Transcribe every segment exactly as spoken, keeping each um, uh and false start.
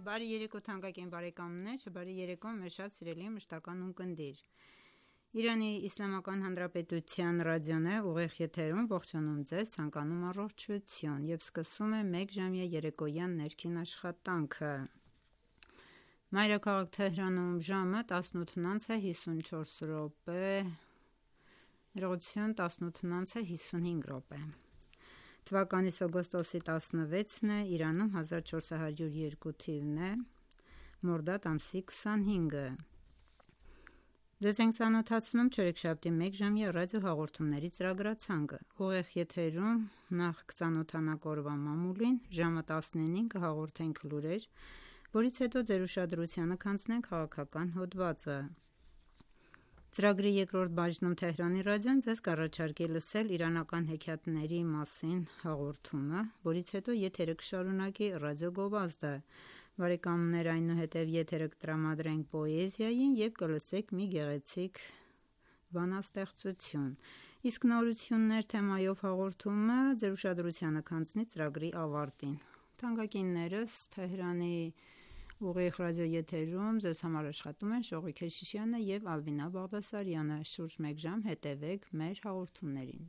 Բարի երեկո թանկագին բարեկամներ, բարի երեկո մեր շատ սիրելի մշտական ունկնդիր։ Իրանի Իսլամական Հանրապետության ռադիոն է ուղիղ եթերում, ողջունում ձեզ, ցանկանում առողջություն եւ սկսում է մեկ ժամյա երեկոյան ներքին աշխատանքը։ Մայրաքաղաք Թեհրանում ժամը տասնութն անց է հիսունչորս րոպե, ներողություն տասնութն անց է հիսունհինգ րոպե։ Թվականիս օգոստոսի տասնվեցն է, Իրանում հազար չորս հարյուր երկու թիվն է, մորդադ ամսի քսանհինգը։ Ձեզ ենք ծանոթացնում չորեքշաբթի մեկ ժամյա ռադիո հաղորդումների ծրագրացանկը։ Ուղիղ եթերում նախ կծանոթանանք օրվա մամուլին, ժամը տասնինին կհաղորդենք լուրեր, որից հետո ձեր ուշադրությանը կանցնենք քաղաքական հոդվածը։ Ծրագրի երկրորդ բաժնում Թեհրանի ռադիոն ձեզ կառաջարկի լսել իրանական հեքիաթների մասին հաղորդումը, որից հետո եթերը կշարունակի ռադիո գովազդը։ Բարեկամներ, այնուհետև եթերը կտրամադրենք պոեզիային եւ կլսեք մի գեղեցիկ բանաստեղծություն։ Իսկ նորություններ թեմայով հաղորդումը ձեր ուշադրությանը կանցնի ծրագրի ավարտին։ Թանկագիններս, Թեհրանի ուղիղ ռադիո եթերում ձեզ համար աշխատում են Շողիկ Քեշիշյանը եւ Ալվինա Բաղդասարյանը։ Շուրջ մեկ ժամ հետևեք մեր հաղորդումներին։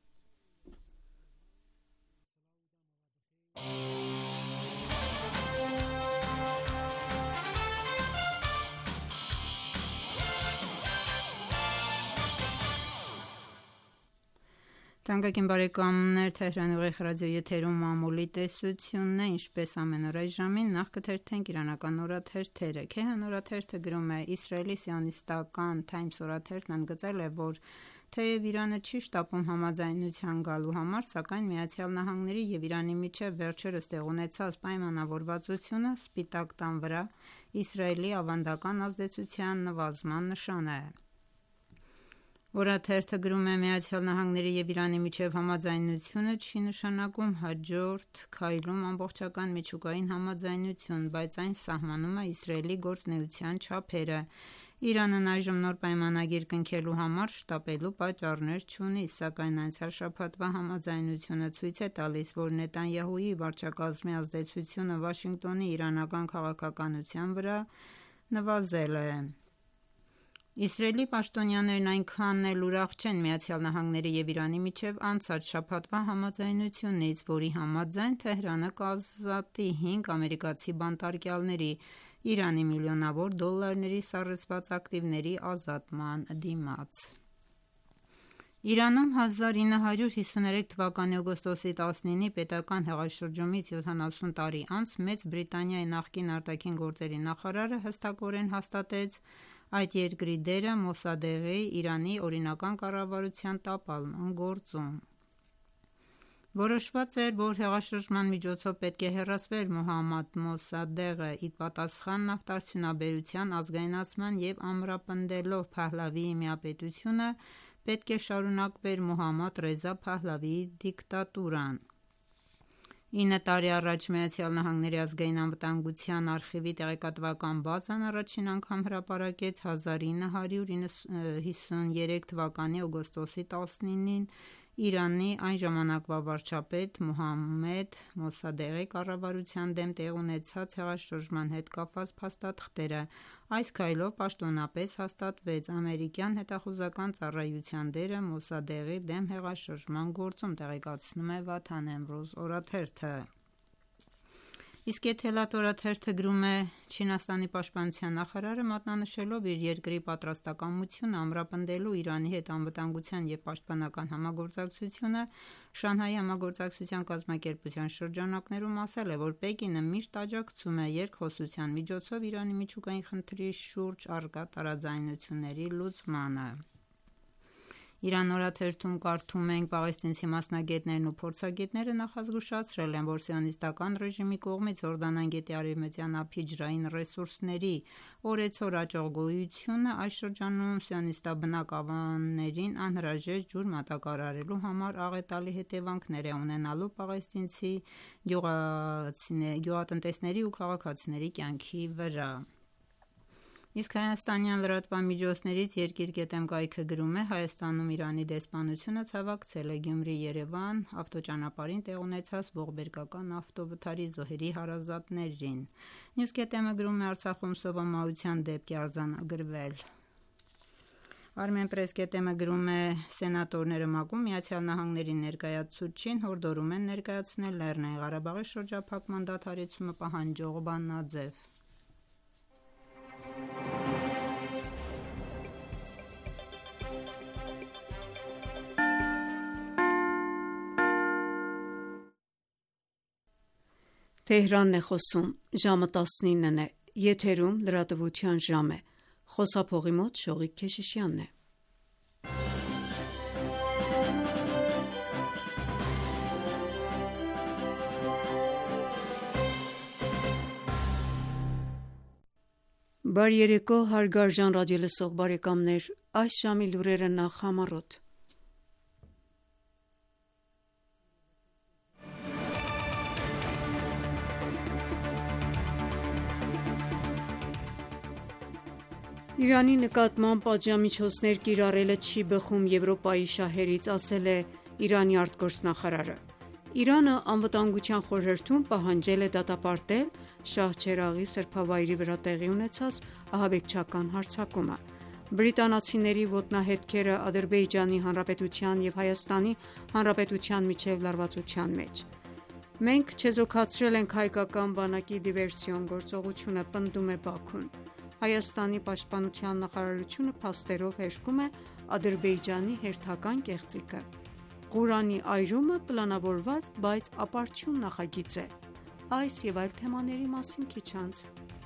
Թանկագին բարեկամներ, Թեհրանի ուղիղ ռադիո եթերում մամուլի տեսությունն է, ինչպես ամեն օր այս ժամին, նախ կթերթենք իրանական օրաթերթերը։ Քեհան օրաթերթը գրում է. Իսրայելի սիոնիստական Times օրաթերթն ընդգծել է, որ թեև Իրանը չի շտապում համաձայնության գալու համար, սակայն Միացյալ Նահանգների եւ Իրանի միջև վերջերս տեղ ունեցած պայմանավորվածությունը Սպիտակ տան վրա Իսրայելի ավանդական ազդեցության նվազման նշան է։ Օրաթերթը գրում է. Միացյալ Նահանգների եւ Իրանի միջև համաձայնությունը չի նշանակում հաջորդ քայլում ամբողջական միջուկային համաձայնություն, բայց այն սահմանում է Իսրայելի գործունեության չափերը։ Իրանն այժմ նոր պայմանագիր կնքելու համար շտապելու պատճառներ չունի, սակայն անցյալ շաբաթվա համաձայնությունը ցույց է տալիս, որ Նետանյահուի վարչակազմի ազդեցությունը Վաշինգտոնի իրանական քաղաքականության վրա նվազել է։ Իսրայելի պաշտոնյաներն այնքան էլ ուրախ չեն Միացյալ Նահանգների եւ Իրանի միջև անցած շաբաթվա համաձայնությունից, որի համաձայն Թեհրանը կազատի հինգ ամերիկացի բանտարկյալների Իրանի միլիոնավոր դոլարների սառեցված ակտիվների ազատման դիմաց։ Իրանում հազար ինը հարյուր հիսուներեք թվականի օգոստոսի տասնինի պետական հեղաշրջումից յոթանասուն տարի անց Մեծ Բրիտանիայի նախկին արտաքին գործերի նախարարը հստակորեն հաստատեց այդ երկրի դերը Մոսադեղի Իրանի օրինական կառավարության տապալման գործում։ Որոշված էր, որ հեղաշրջման միջոցով պետք է հեռացվեր Մոհամմադ Մոսադեղը ի պատասխան նավթարդյունաբերության ազգայնացման եւ ամրապնդելով Փահլավիի միապետությունը պետք է շարունակվեր Մոհամմադ Ռեզա Փահլավիի դիկտատուրան։ Ինը տարի առաջ Միացյալ Նահանգների ազգային անվտանգության արխիվի տեղեկատվական բազան առաջին անգամ հրապարակեց հազար ինը հարյուր հիսուներեք թվականի օգոստոսի տասնինին Իրանի այն ժամանակվա վարչապետ Մոհամմեդ Մոսադեղի կառավարության դեմ տեղի ունեցած հեղաշրջման հետ կապված փաստաթղթերը։ Այս քայլով պաշտոնապես հաստատվեց ամերիկյան հետախուզական ծառայության դերը Մոսադեղի դեմ հեղաշրջման գործում, տեղեկացնում է Վաթան Էմրոզ օրաթերթը։ Իսկ Եթելատ օրաթերթը գրում է. Չինաստանի պաշտպանության նախարարը մատնանշելով իր երկրի պատրաստակամությունը ամրապնդելու Իրանի հետ անվտանգության և պաշտպանական համագործակցությունը Շանհայի համագործակցության կազմակերպության շրջանակներում ասել է, որ Պեկինը միշտ աջակցում է երկխոսության միջոցով Իրանի միջուկային խնդրի շուրջ առկա տարաձայնությունների լուծմանը։ Իրան օրաթերթում կարդում ենք. պաղեստինցի մասնագետներն ու փորձագետները նախազգուշացրել են, որ սիոնիստական ռեժիմի կողմից Հորդանան գետի արևմտյան ափի ջրային ռեսուրսների օրեցօր աճող գոյությունը այս շրջանում սիոնիստաբնակ ավաններին անհրաժեշտ ջուր մատակարարելու համար աղետալի հետևանքներ է ունենալու պաղեստինցի գյուղատնտեսների ու քաղաքացիների կյանքի վրա։ Իսկ հայաստանյան լրատվամիջոցներից Երկիր գետեմ կայքը գրում է. Հայաստանում Իրանի դեսպանությունը ցավակցել է Գյումրի-Երևան ավտոճանապարհին տեղ ունեցած ողբերգական ավտովթարի զոհերի հարազատներին։ News գետեմը գրում է. Արցախում սովամահության դեպք է արձանագրվել։ Armenpress գետեմը գրում է. Սենատորները ՄԱԿ-ում Միացյալ Նահանգների ներկայացուցչին հորդորում են ներկայացնել Լեռնային Ղարաբաղի շրջափակման դադարեցումը պահանջող բանաձև։ Թեհրանն է խոսում, ժամը տասնինն է, եթերում լրատվության ժամ է, խոսափողի մոտ Շողիկ Քեշիշյանն է։ Բարի երեկո հարգարժան ռադիոլսող բարեկամներ, այս ժամի լուրերը նախ համառոտ։ Իրանի նկատմամբ պատժամիջոցներ կիրառելը չի բխում Եվրոպայի շահերից, ասել է Իրանի արտգործնախարարը։ Իրանը Անվտանգության խորհրդում պահանջել է դատապարտել Շահչերաղի սրբավայրի վրա տեղի ունեցած ահաբեկչական հարձակումը։ Բրիտանացիների ոտնահետքերը Ադրբեջանի Հանրապետության և Հայաստանի Հանրապետության միջև լարվածության մեջ։ Մենք չեզոքացրել ենք հայկական բանակի դիվերսիոն գործողությունը, պնդում է Բաքուն։ Հայաստանի պաշտպանության նախարարությունը փաստերով հերկում է Ադրբեջանի հերթական կեղծիքը։ Ղուրանի այրումը պլանավորված, բայց ապարդյուն նախագիծ է։ Այս և այլ թեմաների մասին քիչ անց։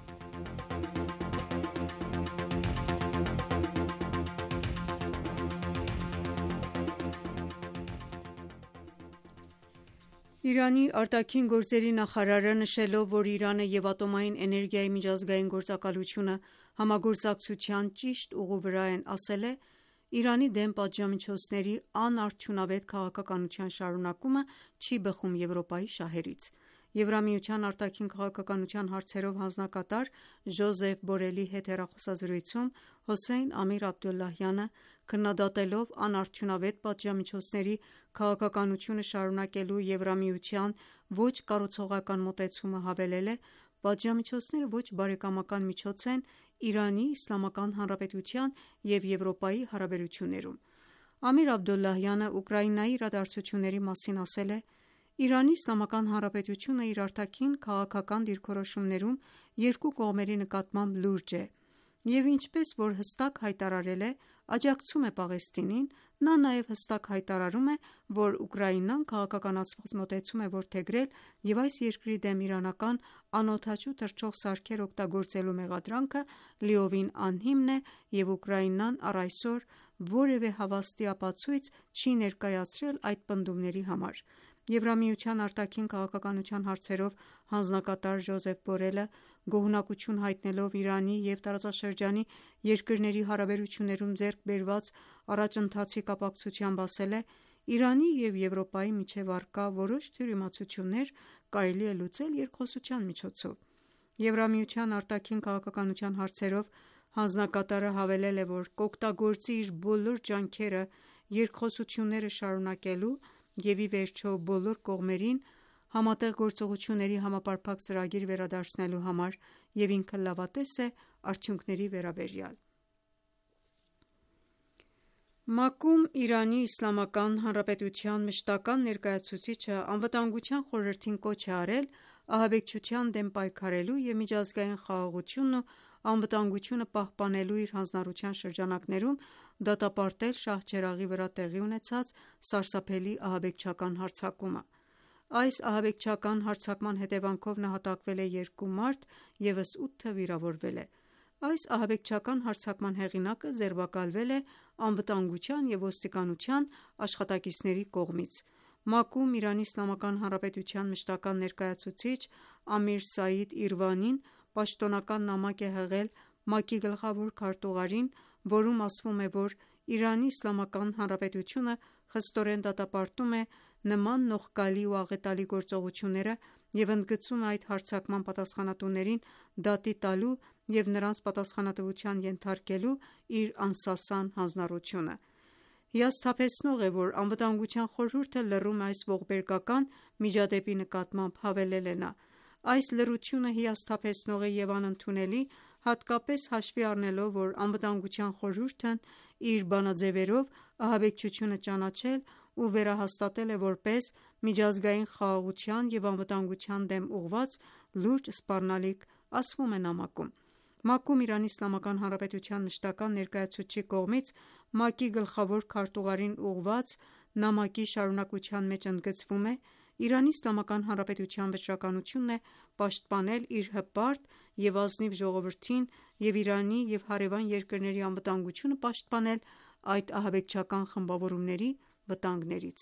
Իրանի արտաքին գործերի նախարարը նշելով, որ Իրանը և ատոմային էներգիայի միջազգային գործակալությունը համագործակցության ճիշտ ուղու վրա են, ասել է. Իրանի դեմ պատժամիջոցների անարդյունավետ քաղաքականության շարունակումը չի բխում Եվրոպայի շահերից։ Եվրամիության արտաքին քաղաքականության հարցերով հանձնակատար Ժոզեֆ Բորելի հետ հեռախոսազրույցում Հոսեյն Ամիր Աբդոլլահյանը, քննադատելով անարդյունավետ պատժամիջոցների քաղաքականությունը շարունակելու Եվրամիության ոչ կառուցողական մոտեցումը, հավելել է. «Պատժամիջոցները ոչ բարեկամական միջոց են Իրանի Իսլամական Հանրապետության և Եվրոպայի հարաբերություններում»։ Ամիր Աբդոլլահյանը Ուկրաինայի իրադարձությունների մասին ասել է. «Իրանի Իսլամական Հանրապետությունը իր արտաքին քաղաքական դիրքորոշումներում երկու կողմերի նկատմամբ լուրջ է և ինչպես որ հստակ հայտարարել է, աջակցում է Պաղեստինին, նա նաև հստակ հայտարարում է, որ Ուկրաինան քաղաքականացված մոտեցում է որդեգրել և այս երկրի դեմ իրանական անօդաչու թռչող սարքեր օգտագործելու մեղադրանքը լիովին անհիմն է և Ուկրաինան առ այսօր որևէ հավաստի ապացույց չի ներկայացրել այդ պնդումների համար»։ Եվրամիության արտաքին քաղաքականության հարցերով հանձնակատար Ժոզեֆ Բորելը, գոհունակություն հայտնելով Իրանի և տարածաշրջանի երկրների հարաբերություններում ձեռք բերված առաջընթացի կապակցությամբ, ասել է. «Իրանի և Եվրոպայի միջև առկա որոշ թյուրիմացություններ կարելի է լուծել երկխոսության միջոցով»։ Եվրամիության արտաքին քաղաքականության հարցերով հանձնակատարը հավելել է, որ կօգտագործի իր բոլոր ջանքերը երկխոսությունները շարունակելու և ի վերջո բոլոր կողմերին համատեղ գործողությունների համապարփակ ծրագիր վերադարձնելու համար և ինքը լավատես է արդյունքների վերաբերյալ։ ՄԱԿ-ում Իրանի Իսլամական Հանրապետության մշտական ներկայացուցիչը Անվտանգության խորհրդին կոչ է արել ահաբեկչության դեմ պայքարելու և միջազգային խաղաղությունն ու անվտանգությունը պահպանելու իր հանձնառության շրջանակներում դատապարտել Շահչերաղի վրա տեղի ունեցած սարսափելի ահաբեկչական հարձակումը։ Այս ահաբեկչական հարձակման հետևանքով նահատակվել է երկու մարդ, ևս ութը վիրավորվել է։ Այս ահաբեկչական հարձակման հեղինակը ձերբակալվել է անվտանգության և ոստիկանության աշխատակիցների կողմից։ ՄԱԿ-ում Իրանի Իսլամական Հանրապետության մշտական ներկայացուցիչ Ամիր Սաիդ Իրվանին պաշտոնական նամակ է հղել ՄԱԿ-ի գլխավոր քարտուղարին, որում ասվում է, որ Իրանի Իսլամական Հանրապետությունը խստորեն դատապարտում է նման նողկալի ու աղետալի գործողությունները և ընդգծում է այդ հարձակման պատասխանատուներին դատի տալու և նրանց պատասխանատվության ենթարկելու իր անսասան հանձնառությունը: Հիասթափեցնող է, որ Անվտանգության խորհուրդը լռում է այս ողբերգական միջադեպի նկատմամբ, հավելել է նա: Այս լռությունը հիասթափեցնող է և անընդունելի, հատկապես հաշվի առնելով, որ Անվտանգության խորհուրդն իր բանաձևերով ահաբեկչությունը ճանաչել ու վերահաստատել է որպես միջազգային խաղաղության և անվտանգության դեմ ուղղված լուրջ սպառնալիք, ասվում է նամակում: ՄԱԿ-ում ԻԻՀ մշտական ներկայացուցչի կողմից ՄԱԿ-ի գլխավոր քարտուղարին ուղղված նամակի շարունակության մեջ ընդգծվում է. «ԻԻՀ վճռականությունն է պաշտպանել իր հպարտ և ազնիվ ժողովրդին և Իրանի և հարևան երկրների անվտանգությունը պաշտպանել այդ ահաբեկչական խմբավորումների վտանգներից»: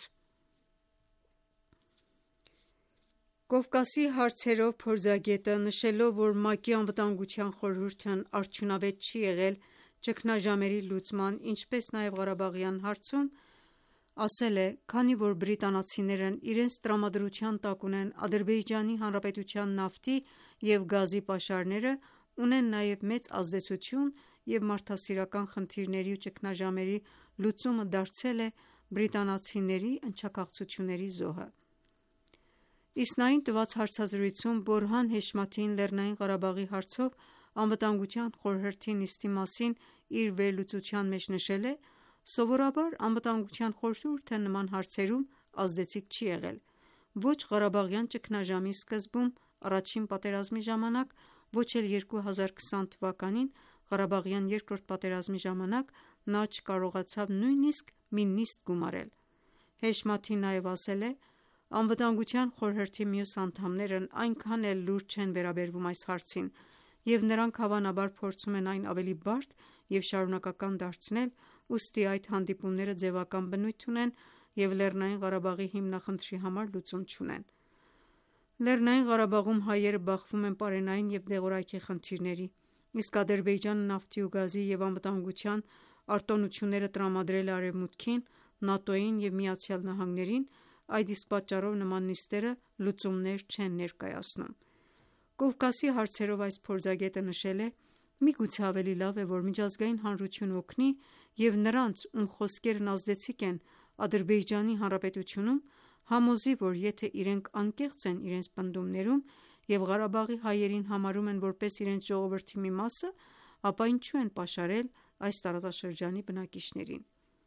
Կովկասի հարցերով փորձագետը, նշելով, որ ՄԱԿ-ի Անվտանգության խորհուրդն արդյունավետ չի եղել ճգնաժամերի լուծման, ինչպես նաև Ղարաբաղյան հարցում, ասել է. «Քանի որ բրիտանացիներն իրենց տրամադրության տակ ունեն Ադրբեջանի Հանրապետության նավթի և գազի պաշարները, ունեն նաև մեծ ազդեցություն և մարդասիրական խնդիրների ու ճգնաժամերի լուծումը դարձել է բրիտանացիների ընչաքաղցությունների զոհը»: Իսնային տված հարցազրույցում Բորհան Հեշմաթին Լեռնային Ղարաբաղի հարցով Անվտանգության խորհրդի նիստի մասին իր վերլուծության մեջ նշել է. «Սովորաբար Անվտանգության խորհուրդը նման հարցերում ազդեցիկ չի եղել: Ոչ Ղարաբաղյան ճգնաժամի սկզբում առաջին պատերազմի ժամանակ, ոչ էլ երկու հազար քսան թվականին Ղարաբաղյան երկրորդ պատերազմի ժամանակ նա չկարողացավ նույնիսկ մի նիստ գումարել»: Հեշմաթին նաև ասել է. «Անվտանգության խորհրդի մյուս անդամներն այնքան էլ լուրջ չեն վերաբերվում այս հարցին և նրանք հավանաբար փորձում են այն ավելի բարդ և շարունակական դարձնել, ուստի այդ հանդիպումները ձևական բնույթ ունեն և Լեռնային Ղարաբաղի հիմնախնդրի համար լուծում չունեն: Լեռնային Ղարաբաղում հայերը բախվում են պարենային և դեղորայքի խնդիրների, իսկ Ադրբեջանը նավթի ու գազի և անվտանգության արտոնությունները տրամադրել է Արևմուտքին, ՆԱՏՕ-ին և ԱՄՆ-ին, այդ իսկ պատճառով նման նիստերը լուծումներ չեն ներկայացնում»: Կովկասի հարցերով այս փորձագետը նշել է. «Միգուցե ավելի լավ է, որ միջազգային հանրությունը օգնի և նրանց, ում խոսքերն ազդեցիկ են Ադրբեջանի Հանրապետությունում, համոզի, որ եթե իրենք անկեղծ են իրենց պնդումներում և Ղարաբաղի հայերին համարում են որպես իրենց ժողովրդի մի մասը, ապա ինչու են պաշարել այս տարածաշրջանի բնակիչներին»: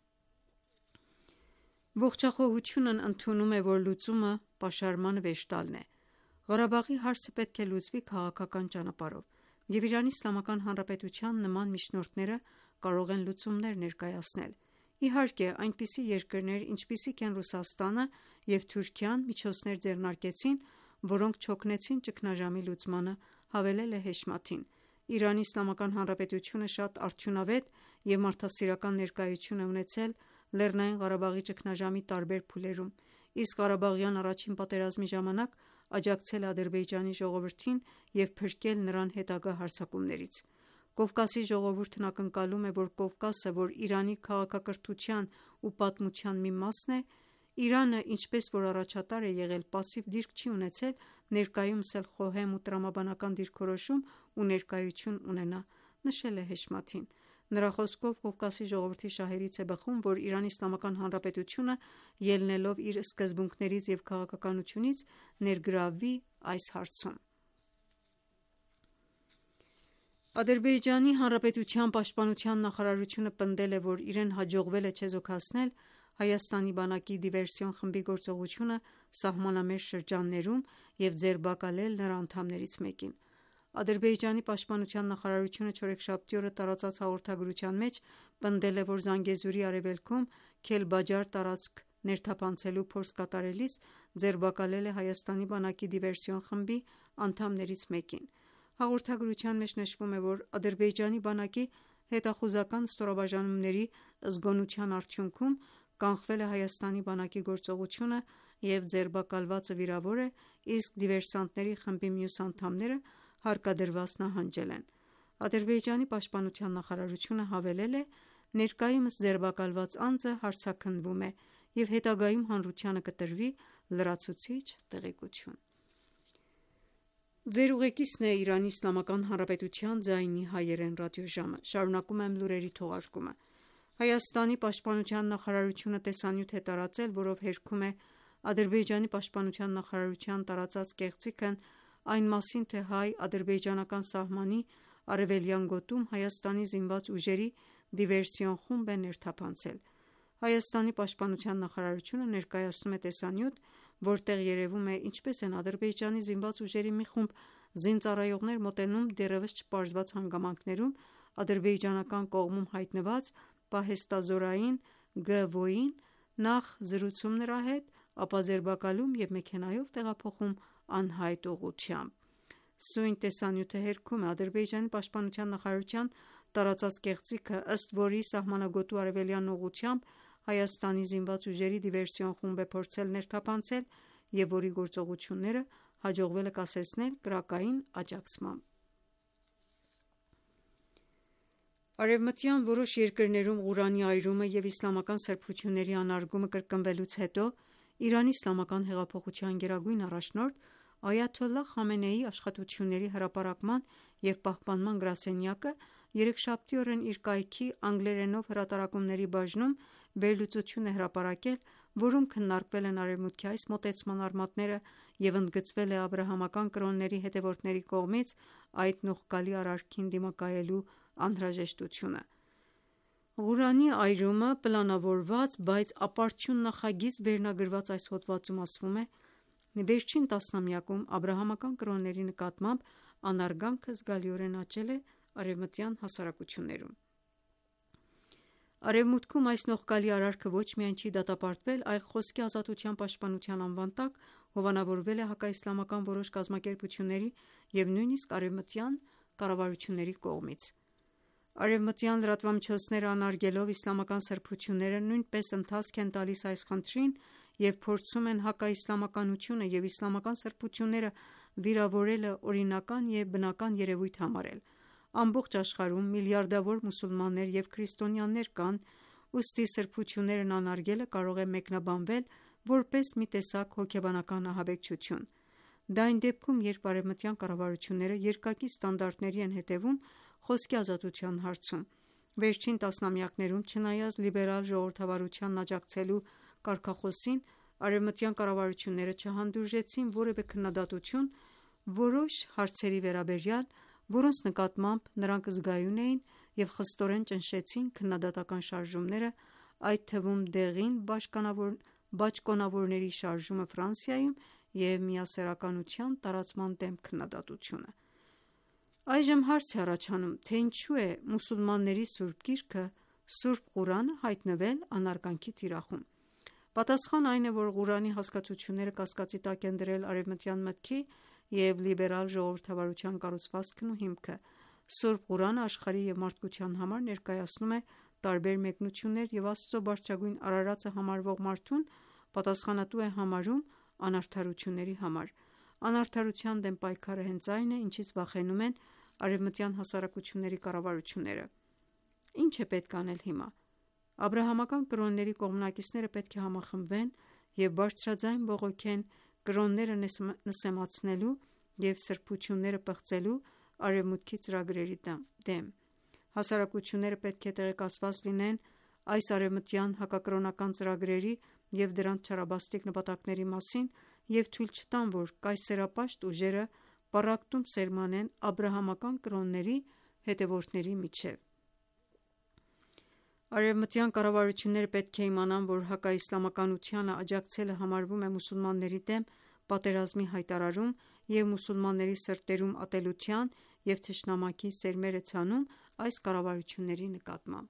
Ողջախոհությունն ընդունում է, որ լուծումը պաշարմանը վերջ տալն է: Ղարաբաղի հարցը պետք է լուծվի քաղաքական ճանապարհով և ԻԻՀ նման միջնորդները կարող են լուծումներ ներկայացնել: Իհարկե այնպիսի երկրներ, ինչպիսիք են Ռուսաստանը և Թուրքիան միջոցներ ձեռնարկեցին, որոնք չօգնեցին ճգնաժամի լուծմանը, հավելել է Հեշմաթին: ԻԻՀ-ն շատ արդյունավետ և մարդասիրական ներկայություն է ունեցել Լեռնային Ղարաբաղի ճգնաժամի տարբեր փուլերում, իսկ Ղարաբաղյան առաջին պատերազմի ժամանակ աջակցել է Ադրբեջանի ժողովրդին և փրկել նրան հետագա հարձակումներից: Կովկասի ժողովուրդն ակնկալում է, որ Կովկասը, որ Իրանի քաղաքակրթության ու պատմության մի մասն է, Իրանը, ինչպես որ առաջատար է եղել, պասիվ դիրք չի ունեցել, ներկայումս էլ խոհեմ ու տրամաբանական դիրքորոշում ու ներկայություն ունենա, նշել է Հեշմաթին: Նրա խոսքով Կովկասի ժողովրդի շահերից է բխում, որ ԻԻՀ-ն ելնելով իր սկզբունքներից և քաղաքականությունից ներգրավվի այս հարցում: Ադրբեջանի Հանրապետության պաշտպանության նախարարությունը պնդել է, որ իրեն հաջողվել է չեզոքացնել Հայաստանի բանակի դիվերսիոն խմբի գործողությունը սահմանամերձ շրջաններում և ձերբակալել նրա անդամներից մեկին: Ադրբեջանի պաշտպանության նախարարությունը չորեքշաբթի օրը տարածած հաղորդագրության մեջ պնդել է, որ Զանգեզուրի արևելքում Քելբաջար տարածք ներթափանցելու փորձ կատարելիս ձերբակալել է Հայաստանի բանակի դիվերսիոն խմբի անդամներից մեկին: Հաղորդագրության մեջ նշվում է, որ Ադրբեջանի բանակի հետախուզական ստորաբաժանումների զգոնության արդյունքում կանխվել է Հայաստանի բանակի գործողությունը և ձերբակալվածը վիրավոր է, իսկ դիվերսանտների խմբի մյուս անդամները հարկադրված նահանջել են: Ադրբեջանի պաշտպանության նախարարությունը հավելել է. «Ներկայումս ձերբակալված անձը հարցաքննվում է և հետագայում հանրությանը կտրվի լրացուցիչ տեղեկություն»: Ձեր ուղեկիցն է Իրանի Իսլամական Հանրապետության ձայնի հայերեն ռադիոժամը։ Շարունակում եմ լուրերի թողարկումը։ Հայաստանի պաշտպանության նախարարությունը տեսանյութ է տարածել, որով հերքում է Ադրբեջանի պաշտպանության նախարարության տարածած կեղծիքն այն մասին, թե հայ-ադրբեջանական սահմանի արևելյան գոտում Հայաստանի զինված ուժերի դիվերսիոն խումբ է ներթափանցել։ Հայաստանի պաշտպանության նախարարությունը ներկայացնում է տեսանյութ, որտեղ երևում է ինչպես են Ադրբեջանի զինված ուժերի մի խումբ զինծառայողներ մոտենում դեռևս չպարզված հանգամանքներում ադրբեջանական կողմում հայտնված պահեստազորային Գ Վ-ին, նախ զրուցում նրա հետ, ապա ձերբակալում և մեքենայով տեղափոխում անհայտ ուղղությամբ։ Սույն տեսանյութը հերքում է Ադրբեջանի պաշտպանության նախարարության տարածած կեղծիքը, ըստ որի սահմանագոտու արևելյան ուղղությամբ Հայաստանի զինված ուժերի դիվերսիոն խումբ է փորձել ներթափանցել և որի գործողությունները հաջողվել է կասեցնել կրակային աջակցմամբ։ Արևմտյան որոշ երկրներում Ղուրանի այրումը և իսլամական սրբությունների անարգումը կրկնվելուց հետո Իրանի իսլամական հեղափոխության գերագույն առաջնորդ Այաթոլլահ Խամենեիի աշխատությունների հրապարակման և պահպանման գրասենյակը երեքշաբթի օրն իր կայքի անգլերենով հրատարակումների բաժնում վերլուծություն է հրապարակել, որում քննարկվել են Արևմուտքի այս մոտեցման արմատները և ընդգծվել է աբրահամական կրոնների հետևորդների կողմից այդ նողկալի արարքին դիմակայելու անհրաժեշտությունը։ Ղուրանի այրումը պլանավորված, բայց ապարդյուն նախագիծ վերնագրված այս հոդվածում ասվում է. «Վերջին տասնամյակում աբրահամական կրոնների նկատմամբ անարգանքը զգալիորեն աճել է արևմտյան հասարակություններում»։ Արևմուտքում այս նողկալի արարքը ոչ միայն չի դատապարտվել, այլ խոսքի ազատության պաշտպանության անվան տակ հովանավորվել է հակաիսլամական որոշ կազմակերպությունների և նույնիսկ արևմտյան կառավարությունների կողմից։ Արևմտյան լրատվամիջոցները անարգելով իսլամական սրբությունները նույնպես ընթացք են տալիս այս խնդրին և փորձում են հակաիսլամականությունը և իսլամական սրբությունները վիրավորելը օրինական և բնական երևույթ համարել։ Ամբողջ աշխարհում միլիարդավոր մուսուլմաններ և քրիստոնյաներ կան, ուստի սրբություններն անարգելը կարող է մեկնաբանվել որպես մի տեսակ հոգեբանական ահաբեկչություն։ Դա այն դեպքում, երբ արևմտյան կառավարությունները երկակի ստանդարտների են հետևում խոսքի ազատության հարցում։ Վերջին տասնամյակներում, չնայած լիբերալ ժողովրդավարությանն աջակցելու կարգախոսին, արևմտյան կառավարությունները չհանդուրժեցին որևէ քննադատություն որոշ հարցերի վերաբերյալ, որոնց նկատմամբ նրանք զգայուն էին և խստորեն ճնշեցին քննադատական շարժումները, այդ թվում դեղին բաճկոնավորների շարժումը Ֆրանսիայում և միասեռականության տարածման դեմ քննադատությունը։ Այժմ հարց է առաջանում, թե ինչու է մուսուլմանների սուրբ գիրքը Սուրբ Ղուրանը հայտնվել անարգանքի թիրախում։ Պատասխանն այն է, որ Ղուրանի հասկացությունները կասկածի տակ են դրել արևմտյան մտքի և լիբերալ ժողովրդավարության կառուցվածքն ու հիմքը։ Սուրբ Ղուրանը աշխարհի և մարդկության համար ներկայացնում է տարբեր մեկնություններ և Աստծո բարձրագույն արարածը համարվող մարդուն պատասխանատու է համարում անարդարությունների համար։ Անարդարության դեմ պայքարը հենց այն է, ինչից վախենում են արևմտյան հասարակությունների կառավարությունները։ Ինչ է պետք անել հիմա։ Աբրահամական կրոնների կողմնակիցները պետք է համախմբվեն և բարձրաձայն բողոքեն կրոնները նսեմացնելու և սրբությունները պղծելու Արևմուտքի ծրագրերի դեմ։ Հասարակությունները պետք է տեղեկացված լինեն այս արևմտյան հակակրոնական ծրագրերի և դրանց չարաբաստիկ նպատակների մասին և թույլ չտան, որ կայսերապաշտ ուժերը պառակտում սերմանեն աբրահամական կրոնների հետևորդների միջև։ Արևմտյան կառավարությունները պետք է իմանան, որ հակաիսլամականությանը աջակցելը համարվում է մուսուլմանների դեմ պատերազմի հայտարարում և մուսուլմանների սրտերում ատելության և թշնամակի սերմեր է ցանում այս կառավարությունների նկատմամբ։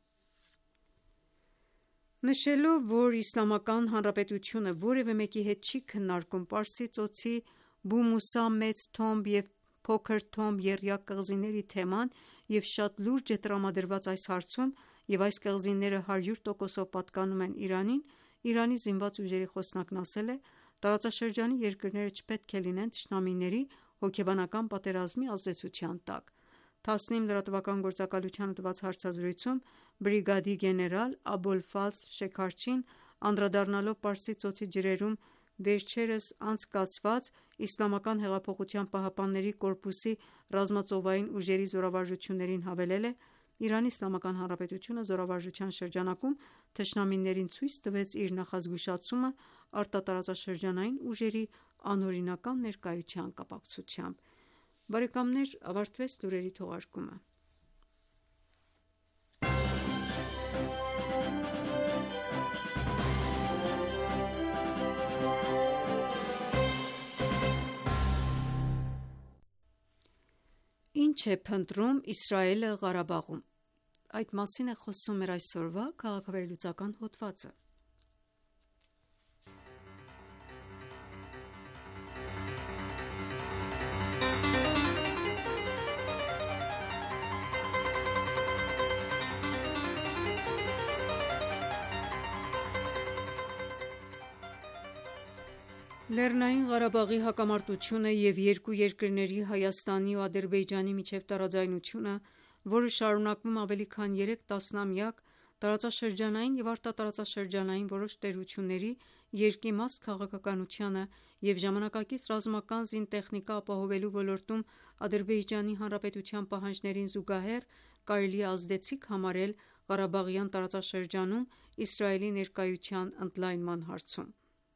Նշելով, որ Իսլամական Հանրապետությունը որևէ մեկի հետ չի քննարկում Պարսից ծոցի Բու Մուսա Մեծ թոմբ և Փոքր թոմբ եռյակ կղզիների թեման և շատ լուրջ է տրամադրված այս հարցում և այս կղզիները հարյուր տոկոսով պատկանում են Իրանին, Իրանի զինված ուժերի խոսնակն ասել է. «Տարածաշրջանի երկրները չպետք է լինեն թշնամիների հոգեբանական պատերազմի ազդեցության տակ»։ Թասնիմ լրատվական գործակալությանը տված հարցազրույցում բրիգադի գեներալ Աբոլֆազլ Շեքարչին անդրադառնալով Պարսից ծոցի ջրերում վերջերս անցկացված Իսլամական հեղափոխության պահապանների կորպուսի ռազմածովային ուժերի զորավարժություններին հավելել է. «Իրանի Իսլամական Հանրապետությունը զորավարժության շրջանակում թշնամիներին ցույց տվեց իր նախազգուշացումը արտատարածաշրջանային ուժերի անօրինական ներկայության կապակցությամբ»: Ավարտվեց լուրերի թողարկումը: Ի՞նչ է փնտրում Իսրայելը Ղարաբաղում: Այդ մասին է խոսում մեր այսօրվա քաղաքավերլուծական հոդվածը: Լեռնային Ղարաբաղի հակամարտությունը և երկու երկրների՝ Հայաստանի ու Ադրբեջանի միջև տարաձայնությունը, որը շարունակվում է ավելի քան երեք տասնամյակ, տարածաշրջանային և արտատարածաշրջանային որոշ տերությունների երկիմաստ քաղաքականությանը և ժամանակակից ռազմական զինտեխնիկա ապահովելու ոլորտում Ադրբեջանի Հանրապետության պահանջներին զուգահեռ, կարելի է ազդեցիկ համարել Ղարաբաղյան տարածաշրջանում Իսրայելի ներկայության ընդլայնման հարցում: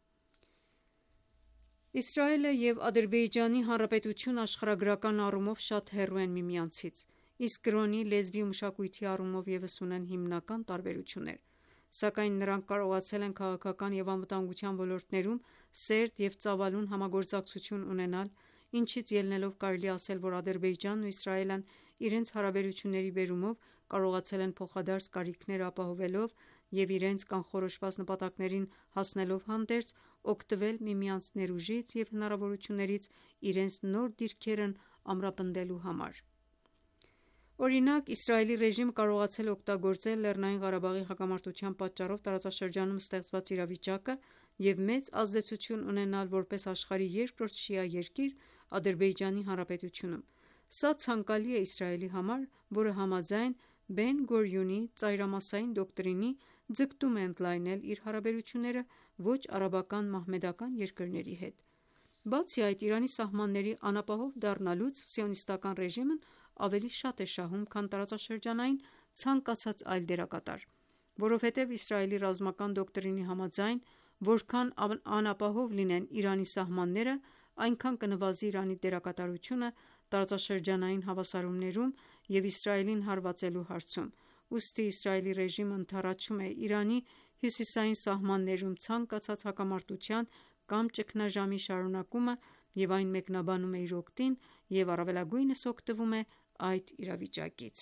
Իսրայելը և Ադրբեջանի Հանրապետությունը աշխարհագրական առումով շատ հեռու են միմյանցից, իսկ կրոնի, լեզվի ու մշակույթի առումով ևս ունեն հիմնական տարբերություններ: Սակայն նրանք կարողացել են քաղաքական և անվտանգության ոլորտներում սերտ և ծավալուն համագործակցություն ունենալ, ինչից ելնելով կարելի է ասել, որ Ադրբեջանն ու Իսրայելն իրենց հարաբերությունների բերումով կարողացել են փոխադարձ կարիքներ ապահովելով և իրենց կանխորոշված նպատակներին հասնելով հանդերձ, օգտվել միմյանց ներուժից և հնարավորություններից իրենց նոր դիրքերն ամրապնդելու համար: Օրինակ, Իսրայելի ռեժիմը կարողացել է օգտագործել Լեռնային Ղարաբաղի հակամարտության պատճառով տարածաշրջանում ստեղծված իրավիճակը և մեծ ազդեցություն ունենալ որպես աշխարհի երկրորդ շիա երկիր Ադրբեջանի Հանրապետությունում: Սա ցանկալի է Իսրայելի համար, որը համաձայն Բեն-Գորիոնի ծայրամասային դոկտրինի, ձգտում է ընդլայնել իր հարաբերությունները ոչ արաբական մահմեդական երկրների հետ: Բացի այդ, Իրանի սահմանների անապահով դառնալուց Սիոնիստական ռեժիմն ավելի շատ է շահում, քան տարածաշրջանային ցանկացած այլ դերակատար: Որովհետև Իսրայելի ռազմական դոկտրինի համաձայն, որքան անապահով լինեն Իրանի սահմանները, այնքան կնվազի Իրանի դերակատարությունը տարածաշրջանային հավասարումներում և Իսրայելին հարվածելու հարցում: Ուստի Իսրայելի ռեժիմը ընդառաջում է Իրանի հյուսիսային սահմաններում ցանկացած հակամարտության կամ ճգնաժամի շարունակումը և այն մեկնաբանում է իր օգտին և առավելագույնս օգտվում է այդ իրավիճակից: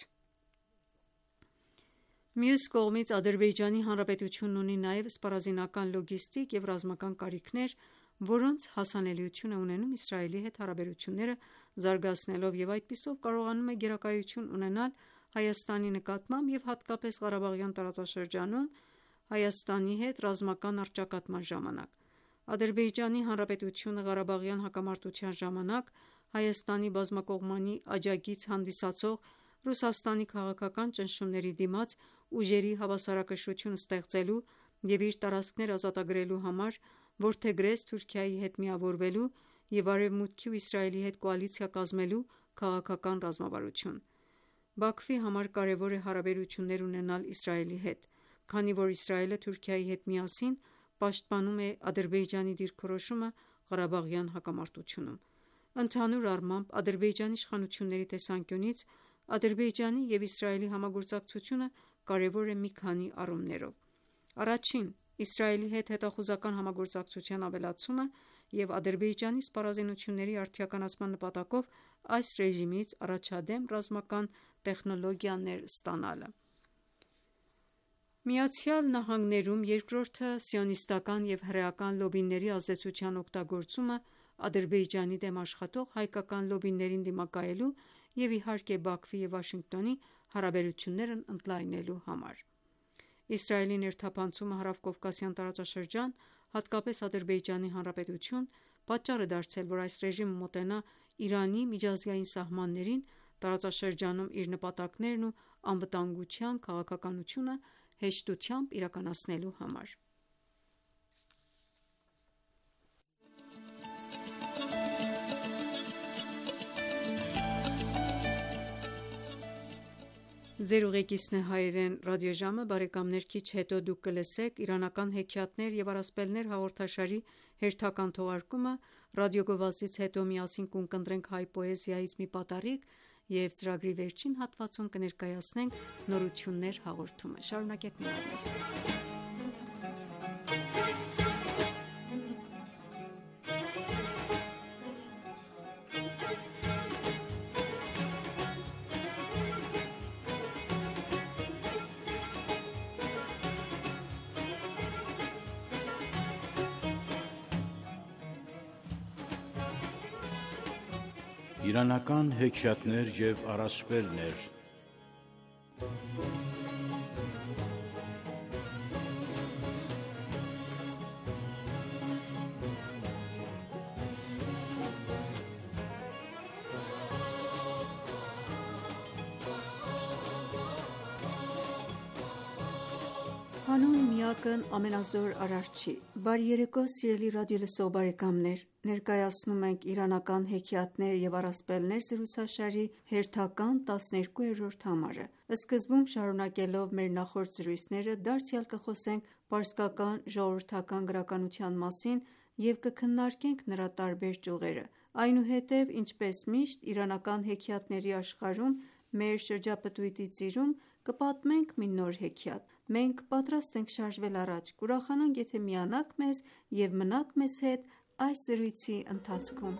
Մյուս կողմից, Ադրբեջանի Հանրապետությունն ունի նաև սպառազինական, լոգիստիկ և ռազմական կարիքներ, որոնց հասանելիություն է ունենում Իսրայելի հետ հարաբերությունները զարգացնելով և այդպիսով կարողանում է գերակայություն ունենալ Հայաստանի նկատմամբ և հատկապես Ղարաբաղյան տարածաշրջանում Հայաստանի հետ ռազմական առճակատման ժամանակ: Ադրբեջանի Հանրապետությունը Ղարաբաղյան հակամարտության ժամանակ Հայաստանի բազմակողմանի աջակից հանդիսացող Ռուսաստանի քաղաքական ճնշումների դիմաց ուժերի հավասարակշռություն ստեղծելու և իր տարածքներ ազատագրելու համար որդեգրեց Թուրքիայի հետ միավորվելու և Արևմուտքի ու Իսրայելի հետ կոալիցիա կազմելու քաղաքական ռազմավարություն: Բաքվի համար կարևոր է հարաբերություններ ունենալ Իսրայելի հետ, քանի որ Իսրայելը Թուրքիայի հետ միասին պաշտպանում է Ադրբեջանի դիրքորոշումը Ղարաբաղյան հակամարտությունում: Ընդհանուր առմամբ, Ադրբեջանի իշխանությունների տեսանկյունից Ադրբեջանի և Իսրայելի համագործակցությունը կարևոր է մի քանի առումներով: Առաջին՝ Իսրայելի հետ հետախուզական համագործակցության ավելացումը և Ադրբեջանի սպառազինությունների արդիականացման նպատակով այս ռեժիմից առաջադեմ ռազմական տեխնոլոգիաներ ստանալը: ԱՄՆ-ում երկրորդը սիոնիստական և հրեական լոբբիների ազդեցության օգտագործումը Ադրբեջանի դեմ աշխատող հայկական լոբբիներին դիմակայելու և իհարկե Բաքվի և Վաշինգտոնի հարաբերություններն ընդլայնելու համար: Իսրայելի ներթափանցումը հարավկովկասյան տարածաշրջան, հատկապես Ադրբեջանի Հանրապետություն, պատճառ է դարձել, որ այս ռեժիմը մոտենա Իրանի միջազգային սահմաններին տարածաշրջանում իր նպատակներն ու անվտանգության քաղաքականությունը հեշտությամբ իրականացնելու համար: Ձեր ուղեկիցն է հայերեն ռադիոժամը, բարեկամներ, քիչ հետո դուք կլսեք իրանական հեքիաթներ և առասպելներ հաղորդաշարի հերթական թողարկումը, ռադիոգովազդից հետո միասին կունկնդրենք հայ պոեզիայից մի պատառիկ և ծրագրի վերջին հատվածում կներկայացնենք նորություններ հաղորդումը: Շարունակեք մեզ լսել: Իրանական հեքիաթներ և առասպելներ Հանուն միակն ամենազոր Արարչի: Բարի երեկո սիրելի ռադիոլսող բարեկամներ: Ներկայացնում ենք «Իրանական հեքիաթներ և առասպելներ» զրուցաշարի հերթական տասներկուերորդ համարը: Սկզբում շարունակելով մեր նախորդ զրույցները, դարձյալ կխոսենք պարսկական ժողովրդական գրականության մասին և կքննարկենք նրա տարբեր ճյուղերը: Այնուհետև, ինչպես միշտ, իրանական հեքիաթների աշխարհում մեր շրջապտույտի ծիրում կպատմենք մի նոր հեքիաթ: Մենք պատրաստ ենք շարժվել առաջ: Կուրախանանք, եթե միանաք մեզ և մնաք մեզ հետ այս զրույցի ընթացքում: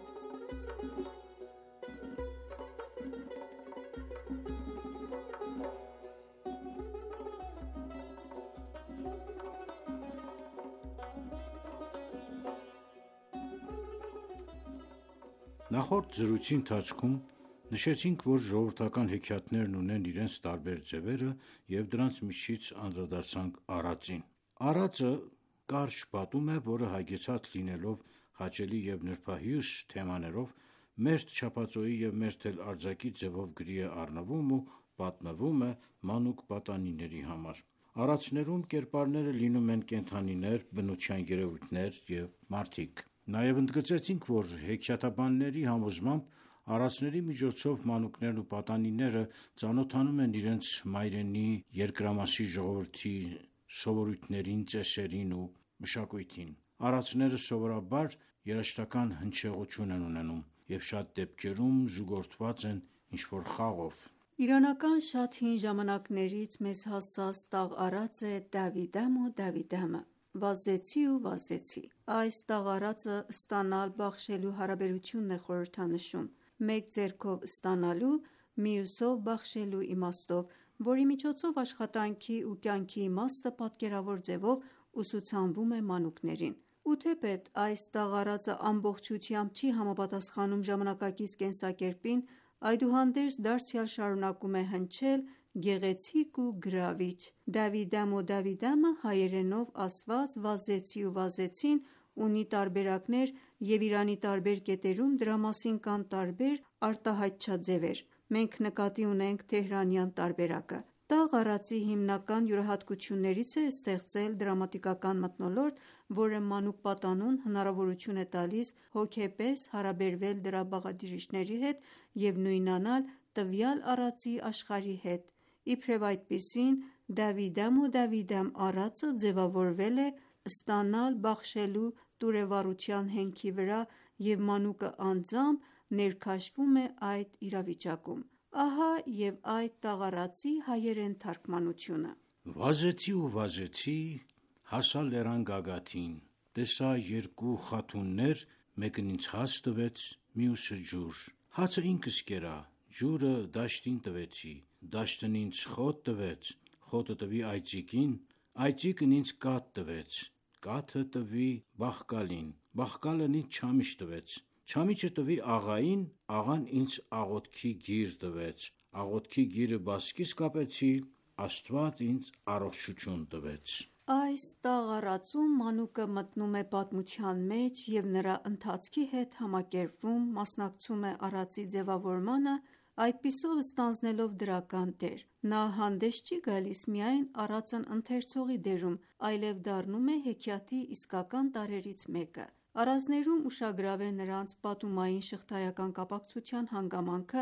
Նախորդ զրույցի ընթացքում նշեցինք, որ ժողովրդական հեքիաթներն ունեն իրենց տարբեր ձևերը և դրանց միջից անդրադարձանք արածին: Արածը կարճ պատում է, որը հագեցած լինելով հաճելի և նրբահյուս թեմաներով, մերթ չափածոյի և մերթ էլ արձակի ձևով գրի է առնվում ու պատմվում է մանուկ պատանիների համար: Արածներում կերպարները լինում են կենդանիներ, բնության երևույթներ և մարդիկ: Նաև ընդգծեցինք, որ հեքիաթաբանների համոզմամբ արածների միջոցով մանուկներն ու պատանիները ծանոթանում են իրենց մայրենի երկրամասի ժողովրդի սովորույթներին, ծեսերին ու մշակույթին: Արածները սովորաբար երաժշտական հնչեղություն են ունենում և շատ դեպքերում զուգորդված են ինչ-որ խաղով: Իրանական շատ հին ժամանակներից մեզ հասած տաղ արած է «Դավիդեմ ու Դավիդեմը», վազեցի ու վազեցի: Այս տաղ արածը ստանալ, բախշելու հարաբերությունն է խորհրդանշում: Մեկ ձեռքով ստանալու, մյուսով բախշելու իմաստով, որի միջոցով աշխատանքի ու կյանքի իմաստը պատկերավոր ձևով ուսուցանվում է մանուկներին: Ու թեպետ այս տաղ արածը ամբողջությամբ չի համապատասխանում ժամանակակից կենսակերպին, այդուհանդերձ դարձյալ շարունակում է հնչել գեղեցիկ ու գրավիչ: «Դավիդեմ ու Դավիդեմը» հայերենով ասված «վազեցի ու վազեցին» ունի տարբերակներ և Իրանի տարբեր կետերում դրա մասին կան տարբեր արտահայտչաձևեր: Մենք նկատի ունենք թեհրանյան տարբերակը: Տաղ արածի հիմնական յուրահատկություններից է ստեղծել դրամատիկական մթնոլորտ, որը մանուկ պատանուն հնարավորություն է տալիս հոգեպես հարաբերվել դրա բաղադրիչների հետ և նույնանալ տվյալ արածի աշխարհի հետ: Իբրև այդպիսին «Դավիդեմ ու Դավիդեմ» արածը ձևավորվել է ստանալ, բախշելու տուրեվառության հենքի վրա և մանուկը անձամբ ներքաշվում է այդ իրավիճակում: Ահա և այդ տաղ արածի հայերեն թարգմանությունը: Վազեցի ու վազեցի, հասա լեռան գագաթին, տեսա երկու խաթուններ, մեկն ինձ հաց տվեց, մյուսը ջուր: Հացը ինքս կերա, ջուրը դաշտին տվեցի, դաշտն ինձ խոտ տվեց, խոտը տվի այծիկին, այծիկն ինձ կաթ տվեց, կաթը տվի բախկալին, բախկալն ինձ չամիչ տվեց, չամիչը տվի աղային, աղան ինձ աղոթքի գիր տվեց, աղոթքի գիրը բասկից կապեցի, Աստված ինձ առողջություն տվեց: Այս տաղ արածում մանուկը մտնում է պատմության մեջ և նրա ընթացքի հետ համակերպվում, մասնակցում է արածի ձևավորմանը, այդպիսով ստանձնելով դրական դեր: Նա հանդես չի գալիս միայն արածն ընթերցողի դերում, այլև դառնում է հեքիաթի իսկական տարրերից մեկը: Արածներում ուշագրավ է նրանց պատումային շղթայական կապակցության հանգամանքը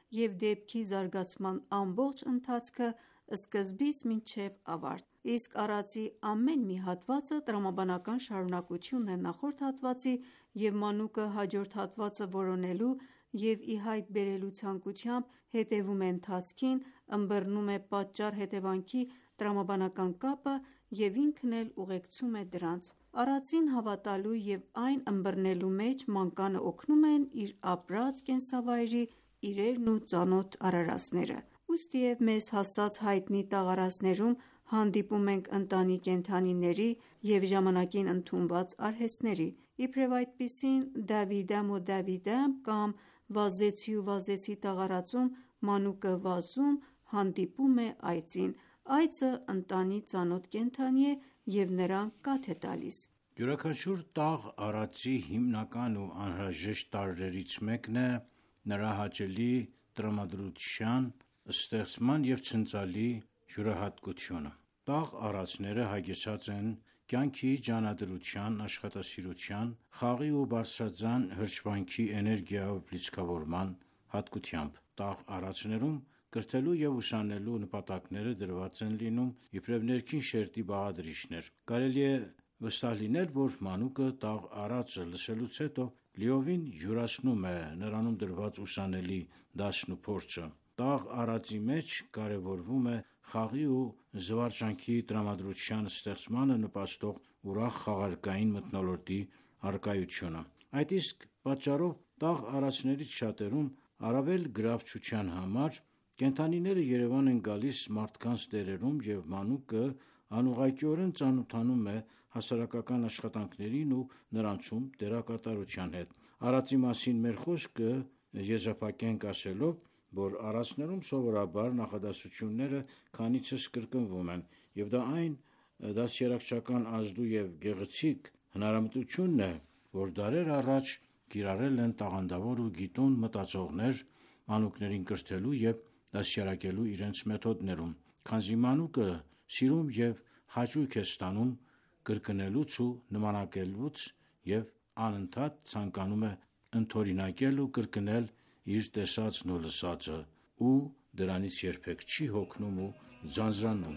և դեպքի զարգացման ամբողջ ընթացքը սկզբից մինչև ավարտ, իսկ արածի ամեն մի հատվածը տրամաբանական շարունակությունն է նախորդ հատվածի և մանուկը հաջորդ հատվածը որոնելու և ի հայտ բերելու ցանկությամբ հետևում է ընթացքին, ըմբռնում է պատճառ-հետևանքի տրամաբանական կապը և ինքն էլ ուղեկցում է դրանց: Արածին հավատալու և այն ըմբռնելու մեջ մանկանը օգնում են իր ապրած կենսավայրի իրերն ու ծանոթ արարածները: Ուստիև մեզ հասած հայտնի տաղ արածներում հանդիպում ենք ընտանի կենդանիների և ժամանակին ընդունված արհեստների: Իբրև այդպիսին «Դավիդեմ ու Դավիդեմ» կամ «Վազեցի ու վազեցի» տաղ արածում մանուկը վազում հանդիպում է այծին: Այծը ընտանի ծանոթ կենդանի է և նրան կաթ է տալիս: Յուրաքանչյուր տաղ արածի հիմնական ու անհրաժեշտ տարրերից մեկն է նրա հաճելի տրամադրության, ստեղծման և ցնծալի յուրահատկությունը: Տաղ արածները հագեցած են կյանքի ջանադրության, աշխատասիրության, խաղի ու բարձրաձայն հրճվանքի էներգիայով լիցքավորման հատկությամբ: Տաղ արածներում կրթելու և ուսանելու նպատակները դրված են լինում իբրև ներքին շերտի բաղադրիչներ: Կարելի է վստահ լինել, որ մանուկը տաղ արածը լսելուց հետո լիովին յուրացնում է նրանում դրված ուսանելի դասն ու փորձը: Տաղ արածի մեջ կարևորվում է խաղի ու զվարճանքի տրամադրության ստեղծմանը նպաստող ուրախ խաղարկային մթնոլորտի առկայությունը: Այդ իսկ պատճառով տաղ արածներից շատերում առավել գրավչության համար կենդանիները երևան են գալիս մարդկանց դերերում և մանուկը անուղղակիորեն ծանոթանում է հասարակական աշխատանքներին ու նրանցում դերակատարության հետ: Արածի մասին մեր խոսքը եզրափակենք ասելով, որ արածներում սովորաբար նախադասությունները քանիցս կրկնվում են և դա այն դաստիարակչական ազդու և գեղեցիկ հնարամտությունն է, որ դարեր առաջ կիրառել են տաղանդավոր ու գիտուն մտածողներ մանուկներին կրթելու և դաստիարակելու իրենց մեթոդներում: Քանզի մանուկը սիրում և հաճույք է ստանում կրկնելուց ու նմանակելուց և անընդհատ ցանկանում է ընդօրինակել ու կրկնել իր տեսածն ու լսածը ու դրանից երբեք չի հոգնում ու ձանձրանում: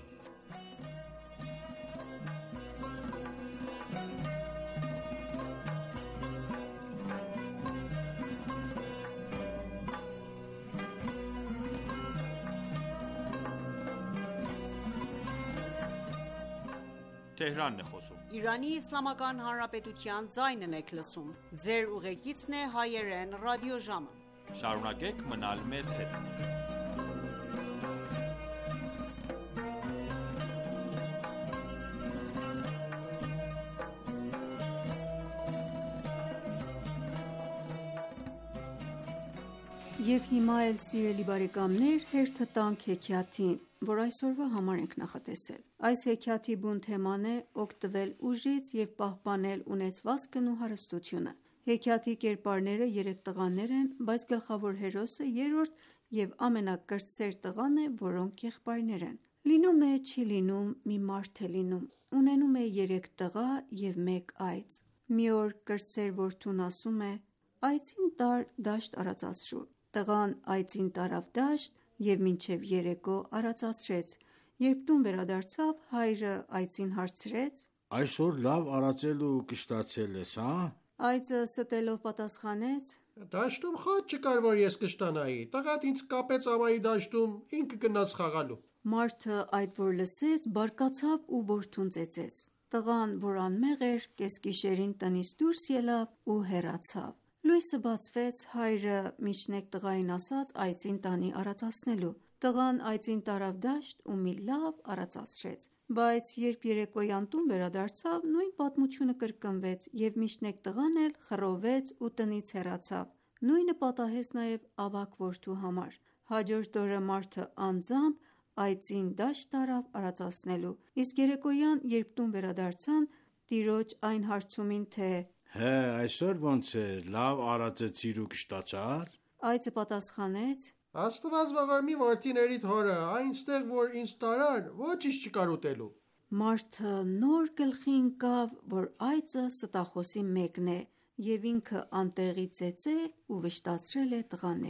Եվ հիմա էլ սիրելի բարեկամներ հերթը տանք հեքիաթին, որ այսօրվա համար ենք նախատեսել: Այս հեքիաթի բուն թեման է օգտվել ուժից և պահպանել ունեցվածքն ու հարստությունը: Հեքիաթի կերպարները երեք տղաներ են, բայց գլխավոր հերոսը երրորդ և ամենակրտսեր տղան է, որոնք եղբայրներ են: Լինում է չի լինում մի մարդ է լինում, ունենում է երեք տղա և մեկ այծ: Մի օր կրտսեր որդուն ասում է. «Այծին տար դաշտ արածածրու»: Տղան այծին տարավ դաշտ և մինչև երեկո արածացրեց: Երբ տուն վերադարձավ, հայրը այծին հարցրեց. «Այսօր լավ արածել ու կշտացել ես, հա»: Այծը ստելով պատասխանեց. «Դաշտում խոտ չկար, որ ես կշտանայի: Տղադ ինձ կապեց ամայի դաշտում, ինքը գնաց խաղալու»: Մարդը այդ որ լսեց բարկացավ ու որդուն ծեծեց: Տղան, որ անմեղ էր, կեսգիշերին տնից դուրս ելավ ու հեռացավ: Լույսը բացվեց հայրը միջնեկ տղային ասաց այծին տանի արածացնելու: Տղան այծին տարավ դաշտ ու մի լավ արածացրեց: Բայց երբ երեկոյան տուն վերադարձավ, նույն պատմությունը կրկնվեց և միջնեկ տղան էլ խռովեց ու տնից հեռացավ: Նույնը պատահեց նաև ավագ որդու համար: Հաջորդ օրը մարդը անձամբ այծին դաշտ տարավ արածացնելու: Իսկ երեկոյան երբ տուն վերադարձան, տիրոջ այն հարցումին, թե «Հը, այսօր ոնց էր, լավ արածեցի՞ր ու կշտացա՞ր»: Այծը պատասխանեց. «Աստված ողորմի որդիներիդ հորը, այնտեղ որ ինձ տարար, ոչինչ չկար ուտելու»: Մարդը նոր գլխի ընկավ, որ այծը ստախոսի մեկն է և ինքը անտեղի ծեծել ու վշտացրել է տղաներին: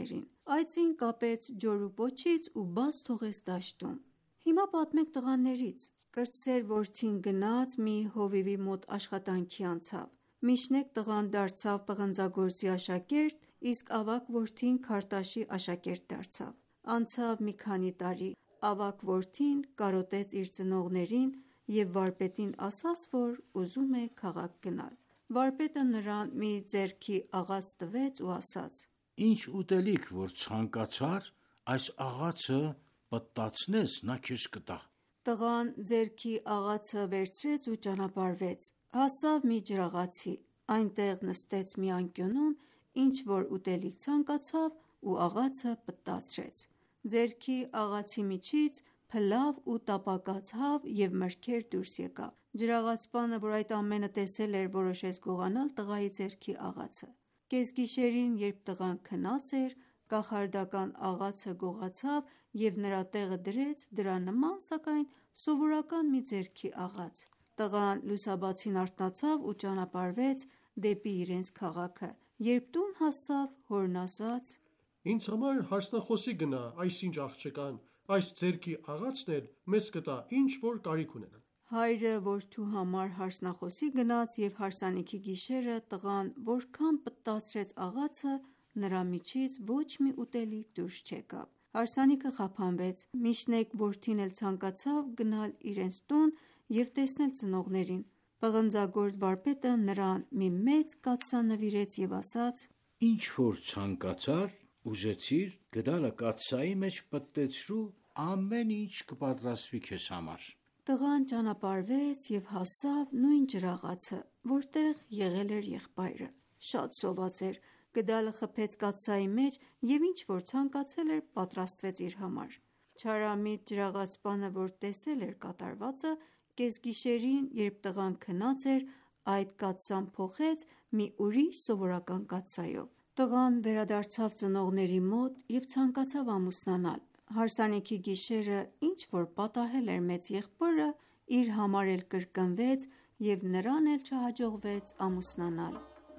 Այծին կապեց ջորու պոչից ու բաց թողեց դաշտում։ Հիմա պատմեք տղաներից։ Կրտսեր որդին գնաց մի հովիվի մոտ աշխատանքի անցավ։ Միջնեկ տղան դարձավ պղնձագործի աշակերտ, իսկ ավագ որդին քարտաշի աշակերտ դարձավ։ Անցավ մի քանի տարի, ավագ որդին կարոտեց իր ծնողներին և վարպետին ասաց, որ ուզում է քաղաք գնալ։ Վարպետը նրան մի ձեռքի աղաց տվեց ու ասաց. Ինչ ուտելիք որ ցանկացար, այս աղացը պտտացնես, նա քեզ կտա։ Տղան ձեռքի աղացը վերցրեց ու ճանապարհվեց։ Հասավ մի ջրաղացի, այնտեղ նստեց մի անկյունում, ինչ որ ուտելիք ցանկացավ ու աղացը պտտացրեց։ Ձեռքի աղացի միջից փլավ ու տապակած հավ և մրգեր դուրս եկավ։ Ջրաղացպանը, որ այդ ամենը տեսել էր, որոշեց գողանալ տղայի ձեռքի աղացը։ Կեսգիշերին, երբ տղան քնած էր, կախարդական աղացը գողացավ և նրա տեղը դրեց դրա նման, սակայն սովորական մի ձեռքի աղաց։ Տղան լուսաբացին արթնացավ ու ճանապարհվեց դեպի իրենց քաղաքը։ Երբ տուն հասավ, հորն ասաց. Ինձ համար հարսնախոսի գնա, այսինչ աղջկան, այս ձեռքի աղացն էլ մեզ կտա ինչ որ կարիք ունենանք։ Հայրը որդու համար հարսնախոսի գնաց և հարսանիքի գիշերը տղան որքան պտտացրեց աղացը, նրա միջից ոչ մի ուտելիք դուրս չեկավ։ Հարսանիքը խափանվեց։ Միջնեկ որդին էլ ցանկացավ գնալ իրենց տուն և տեսնել ծնողներին։ Պղնձագործ վարպետը նրան մի մեծ կաթսա նվիրեց և ասաց. Ինչ որ ցանկացար, ուզեցիր, գդալը կաթսայի մեջ պտտեցրու, ամեն ինչ կպատրաստվի քեզ համար։ Տղան ճանապարհվեց և հասավ նույն ջրաղացը, որտեղ եղել էր եղբայրը։ Շատ սոված էր, գդալը խփեց կաթսայի մեջ և ինչ որ ցանկացել էր, պատրաստվեց իր համար։ Չարամիտ ջրաղացպանը, որ տեսել էր կատարվածը, կեսգիշերին, երբ տղան քնած էր, այդ կաթսան փոխեց մի ուրիշ սովորական կաթսայով։ Տղան վերադարձավ ծնողների մոտ և ցանկացավ ամուսնանալ։ Հարսանիքի գիշերը ինչ որ պատահել էր մեծ եղբորը, իր համար էլ կրկնվեց և նրան էլ չհաջողվեց ամուսնանալ։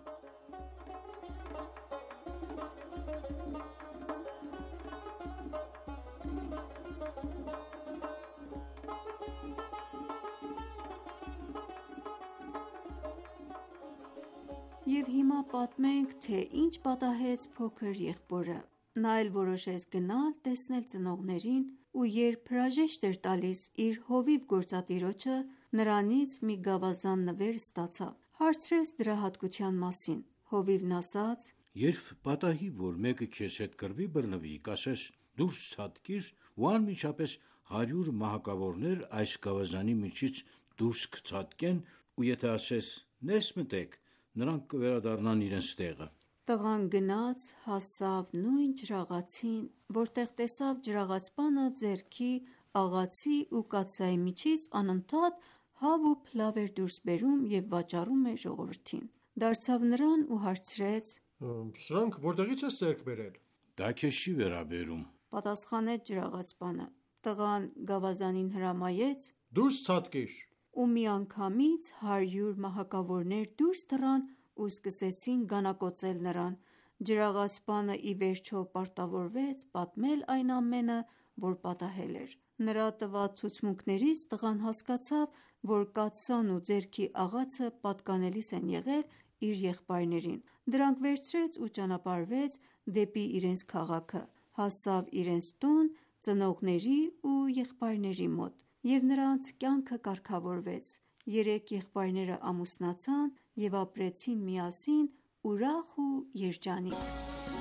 Եվ հիմա պատմենք, թե ինչ պատահեց փոքր եղբորը։ Նա էլ որոշեց գնալ տեսնել ծնողներին ու երբ հրաժեշտ էր տալիս իր հովիվ գործատիրոջը, նրանից մի գավազան նվեր ստացավ։ Հարցրեց դրա հատկության մասին։ Հովիվն ասաց. Երբ պատահի, որ մեկը քեզ հետ կռվի բռնվի, կասես դուրս ցատկիր ու անմիջապես հարյուր մահակավորներ այս գավազանի միջից դուրս կցատկեն ու եթե ասես ներս մտեք, նրանք կվերադառնան իրենց տեղը։ Տղան գնաց, հասավ նույն ջրաղացին, որտեղ տեսավ ջրաղացպանը ձեռքի աղացի ու կաթսայի միջից անընդհատ հավ ու փլավ էր դուրս բերում և վաճառում էր ժողովրդին։ Դարձավ նրան ու հարցրեց. Սրանք որտեղից ես ձեռք բերել։ Դա քեզ չի վերաբերում, պատասխանեց ջրաղացպանը։ Տղան գավազանին հրամայեց. Դուրս ցատկիր։ Ու միանգամից հարյուր մահակավորներ դուրս թռան ու սկսեցին գանակոծել նրան։ Ջրաղացպանը ի վերջո պարտավորվեց պատմել այն ամենը, որ պատահել էր։ Նրա տված ցուցմունքներից տղան հասկացավ, որ կաթսան ու ձեռքի աղացը պատկանելիս են եղել իր եղբայրներին։ Դրանք վերցրեց ու ճանապարհվեց դեպի իրենց քաղաքը։ Հասավ իրենց տուն, ծնողների ու եղբայրների մոտ, և նրանց կյանքը կարգավորվեց։ Երեք եղբայրները ամուսնացան և ապրեցին միասին ուրախ ու երջանիկ։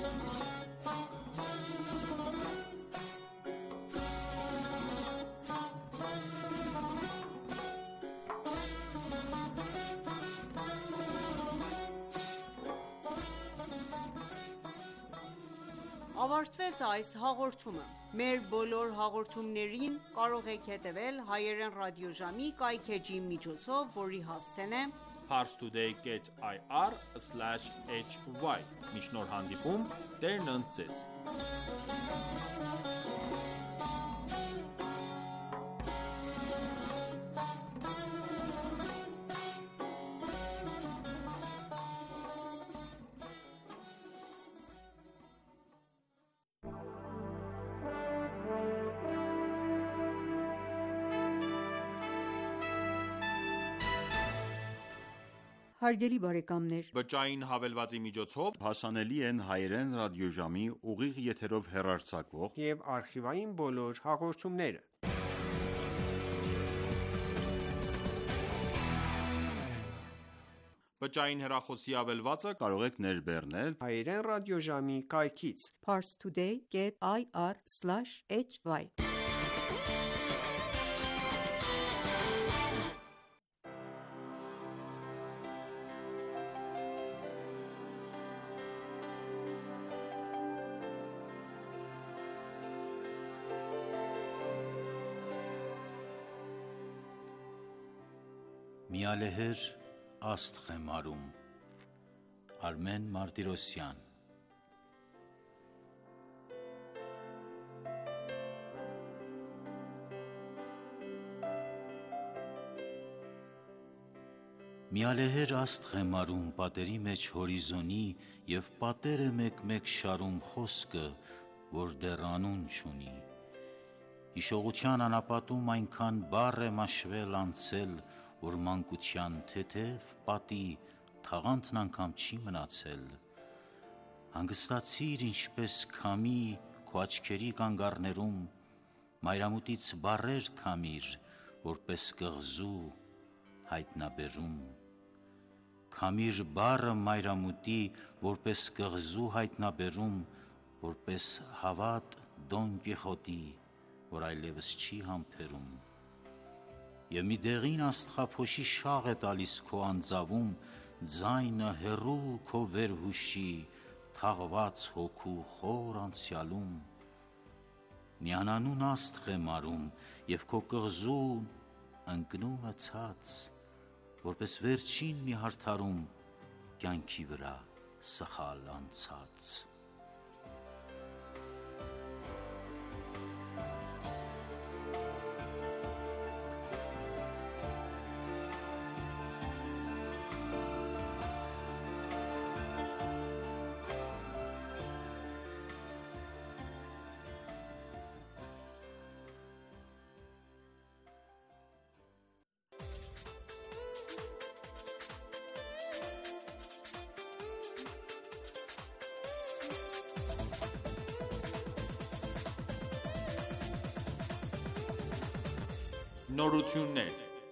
Ավարտվեց այս հաղորդումը։ Մեր բոլոր հաղորդումներին կարող եք հետևել հայերեն ռադիոժամի կայքէջի միջոցով, որի հասցեն է parstoday dot i r slash h y։ Մինչ նոր հանդիպում, Տերն ընդ ձեզ։ Հարգելի բարեկամներ, Բջջային հավելվածի միջոցով հասանելի են հայերեն ռադիոժամի ուղիղ եթերով հեռարձակվող և արխիվային բոլոր հաղորդումները։ Բջջային հեռախոսի հավելվածը կարող եք ներբեռնել հայերեն ռադիոժամի կայքից parstoday dot i r slash h y Միալեհեր աստղ է մարում Արմեն Մարտիրոսյան Միալեհեր աստղ է մարում պատերի մեջ հորիզոնի և պատերը մեկ-մեկ շարում խոսքը, որ դեռ անուն չունի Հիշողության անապատում այնքան բառ է մաշվել անցել որ մանկության թեթև պատի թաղանթն անգամ չի մնացել Հանգստացիր ինչպես քամի քո աչքերի կանգառներում մայրամուտից բառեր քամիր որպես կղզու հայտնաբերում Քամիր բառը մայրամուտի որպես կղզու հայտնաբերում որպես հավատ Դոն Կիխոտի որ այլևս չի համբերում Եվ մի դեղին աստղափոշի շաղ է տալիս քո անձավում ձայնը հեռու քո վերհուշի թաղված հոգու խոր անցյալում Մի անանուն աստղ է մարում և քո կղզուն ընկնում է ցած որպես վերջին մի հարդարում կյանքի վրա սխալ անցած Նորություններ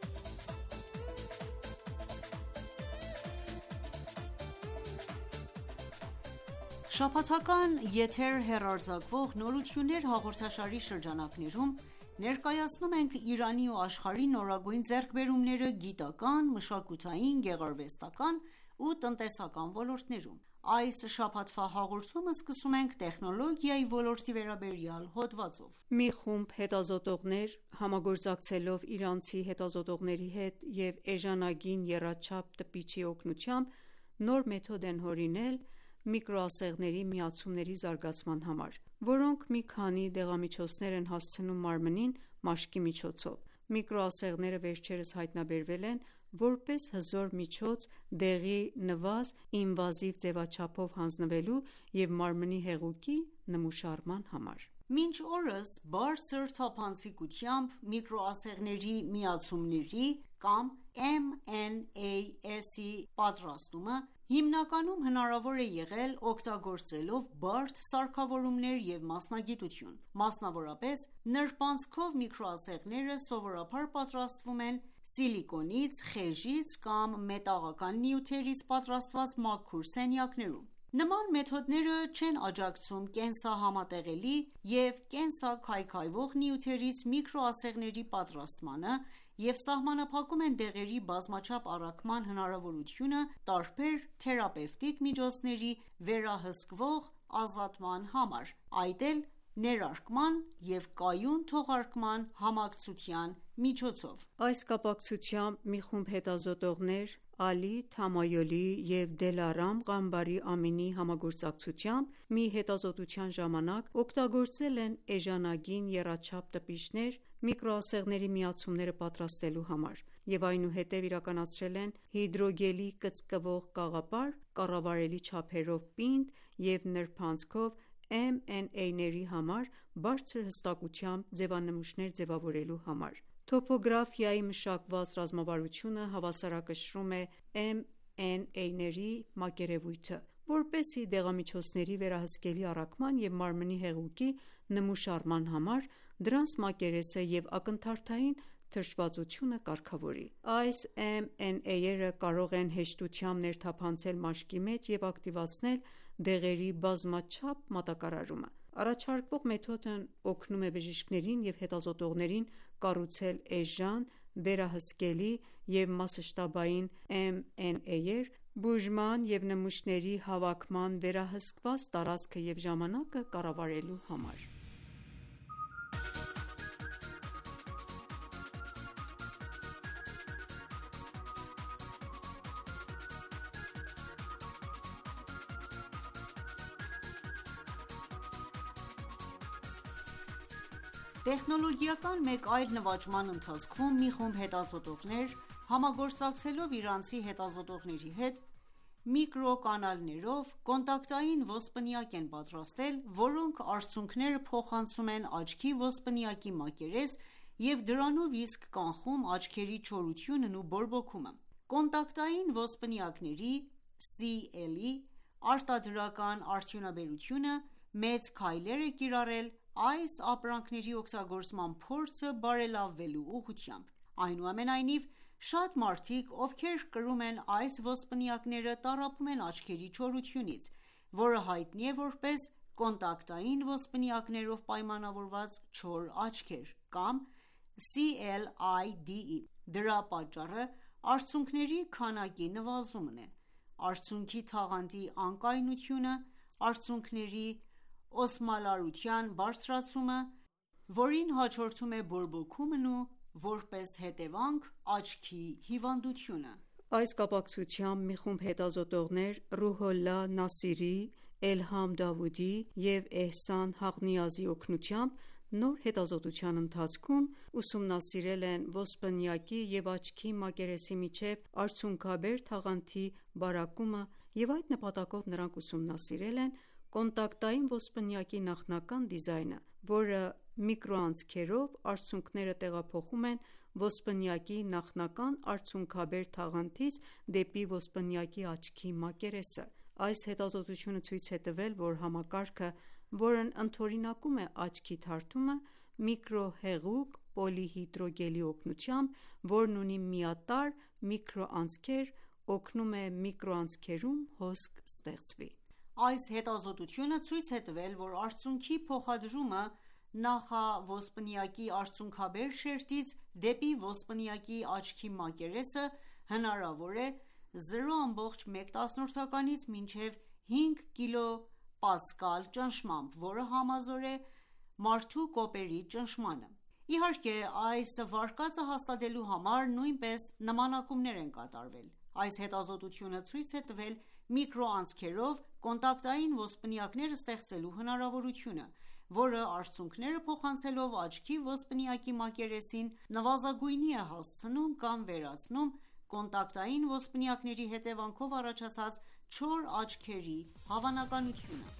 Շաբաթական եթեր հեռարձակվող նորություններ հաղորդաշարի շրջանակներում ներկայացնում ենք Իրանի ու աշխարհի նորագույն ձեռքբերումները գիտական, մշակութային, գեղարվեստական ու տնտեսական ոլորտներում։ Այս շաբաթվա հաղորդումը սկսում ենք տեխնոլոգիայի ոլորտի վերաբերյալ հոդվածով։ Մի խումբ հետազոտողներ համագործակցելով իրանցի հետազոտողների հետ և էժանագին եռաչափ տպիչի օգնությամբ նոր մեթոդ են հորինել միկրոասեղների միացումների զարգացման համար, որոնք մի քանի դեղամիջոցներ են հասցնում մարմնին մաշկի միջոցով։ Միկրոասեղները վերջերս հայտնաբերվել են որպես հզոր միջոց դեղի նվազ ինվազիվ ձևաչափով հանձնվելու և մարմնի հեղուկի նմուշարման համար։ Մինչ օրս բարձր թափանցիկությամբ միկրոասեղների միացումների կամ էմ էն էյ էս-ի պատրաստումը հիմնականում հնարավոր է եղել օգտագործելով բարդ սարքավորումներ և մասնագիտություն։ Մասնավորապես, նրբանցքով միկրոասեղները սովորաբար պատրաստվում են սիլիկոնից, խեժից կամ մետաղական նյութերից պատրաստված մաքուր սենյակներում։ Նման մեթոդները չեն աջակցում կենսահամատեղելի և կենսաքայքայվող նյութերից միկրոասեղների պատրաստմանը և սահմանափակում են դեղերի բազմաչափ առաքման հնարավորությունը տարբեր թերապևտիկ միջոցների վերահսկվող ազատման համար, այդ էլ ներարկման և կայուն թողարկման համակցության միջոցով։ Այս կապակցությամբ մի խումբ հետազոտողներ Ալի Թամայոլի և Դելարամ Ղամբարի Ամինի համագործակցությամբ մի հետազոտության ժամանակ օգտագործել են էժանագին եռաչափ տպիչներ միկրոասեղների միացումները պատրաստելու համար և այնուհետև իրականացրել են հիդրոգելի կծկվող կաղապար կառավարելի չափերով պինդ և նրբանցքով էմ էն էյ-ների համար բարձր հստակությամբ ձևանմուշներ ձևավորելու համար։ Տոպոգրաֆիայի մշակված ռազմավարությունը հավասարակշռում է էմ էն էյ-ների մակերևույթը, որպեսզի դեղամիջոցների վերահսկելի առաքման և մարմնի հեղուկի նմուշ առման համար դրանց մակերեսը և ակնթարթային թշվածությունը կարգավորի: Այս էմ էն էյ-երը կարող են հեշտությամբ ներթափանցել մաշկի մեջ և ակտիվացնել դեղերի բազմաչափ մատակարարումը: Առաջարկվող մեթոդն օգնում է բժիշկներին և հետազոտողներին կառուցել էժան, վերահսկելի և մասշտաբային էմ էն էյ-եր՝ բուժման և նմուշների հավաքման վերահսկված տարածքը և ժամանակը կառավարելու համար: Տեխնոլոգիական մեկ այլ նվաճման ընթացքում մի խումբ հետազոտողներ, համագործակցելով իրանցի հետազոտողների հետ, միկրոկանալներով կոնտակտային ոսպնյակ են պատրաստել, որոնք արցունքները փոխանցում են աչքի ոսպնյակի մակերես և դրանով իսկ կանխում աչքերի չորությունն ու բորբոքումը: Կոնտակտային ոսպնյակների (սի էլ) արտադրական արդյունաբերությունը մեծ քայլեր է կիրառել այս ապրանքների օգտագործման փորձը բարելավելու ուղղությամբ: Այնուամենայնիվ, շատ մարդիկ, ովքեր կրում են այս ոսպնյակները, տառապում են աչքերի չորությունից, որը հայտնի է որպես կոնտակտային ոսպնյակներով պայմանավորված չոր աչքեր կամ սի էլ այ դի: Դրա պատճառը արցունքների քանակի նվազումն է, արցունքի թաղանթի անկայունությունը, արցունքների օսմալարության բարձրացումը, որին հաջորդում է բորբոքումն ու որպես հետևանք աչքի հիվանդությունը: Այս կապակցությամբ մի խումբ հետազոտողներ Ռուհոլլա Նասիրի, Էլհամ Դավուդի և Էհսան Հաղնիազի օգնությամբ նոր հետազոտության ընթացքում ուսումնասիրել են ոսպնյակի և աչքի մակերեսի միջև արցունքաբեր թաղանթի բարակումը և այդ նպատակով նրանք ուսումնասիրել են կոնտակտային ոսպնյակի նախնական դիզայնը, որը միկրոանցքերով արցունքները տեղափոխում են ոսպնյակի նախնական արցունքաբեր թաղանթից դեպի ոսպնյակի աչքի մակերեսը: Այս հետազոտությունը ցույց է տվել, որ համակարգը, որն ընդօրինակում է աչքի թարթումը, միկրոհեղուկ պոլիհիդրոգելի օգնությամբ, որն ունի միատարր միկրոանցքեր, օգնում է միկրոանցքերում հոսք ստեղծվի: Այս հետազոտությունը ցույց է տվել, որ արցունքի փոխադրումը նախաոսպնյակի արցունքաբեր շերտից դեպի ոսպնյակի աչքի մակերեսը հնարավոր է զրո ամբողջ մեկ տասնորդականից մինչև հինգ կիլոպասկալ ճնշմամբ, որը համազոր է մարդու կոպերի ճնշմանը: Իհարկե, այս վարկածը հաստատելու համար նույնպես նմանակումներ են կատարվել: Այս հետազոտությունը ցույց է տվել միկրոանցքերով կոնտակտային ոսպնյակներ ստեղծելու հնարավորությունը, որը արցունքները փոխանցելով աչքի ոսպնյակի մակերեսին նվազագույնի է հասցնում կամ վերացնում կոնտակտային ոսպնյակների հետևանքով առաջացած չոր աչքերի հավանականությունը: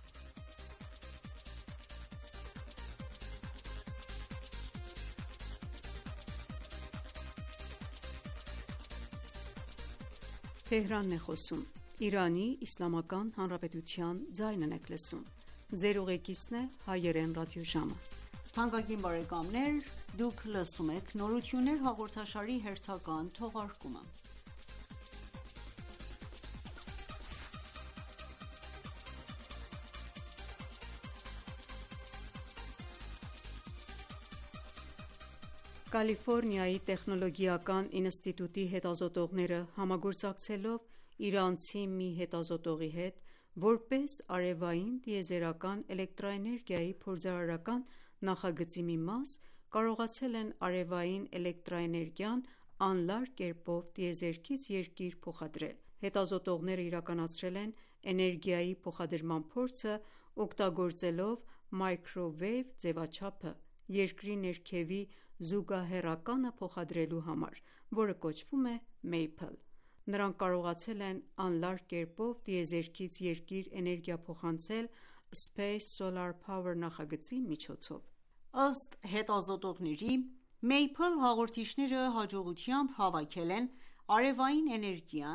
Կալիֆորնիայի տեխնոլոգիական ինստիտուտի հետազոտողները համագործակցելով իրանցի մի հետազոտողի հետ, որպես արևային տիեզերական էլեկտրաէներգիայի փորձարարական նախագծի մի մաս, կարողացել են արևային էլեկտրաէներգիան անլար կերպով տիեզերքից Երկիր փոխադրել: Հետազոտողները իրականացրել են էներգիայի փոխադրման փորձը օգտագործելով մայքրովեյվ ձևաչափը Երկրի ներքևի զուգահեռականը փոխադրելու համար, որը կոչվում է Maple: Նրանք կարողացել են անլար կերպով տիեզերքից Երկիր էներգիա փոխանցել Space Solar Power նախագծի միջոցով: Ըստ հետազոտողների, Maple հաղորդիչները հաջողությամբ հավաքել են արևային էներգիան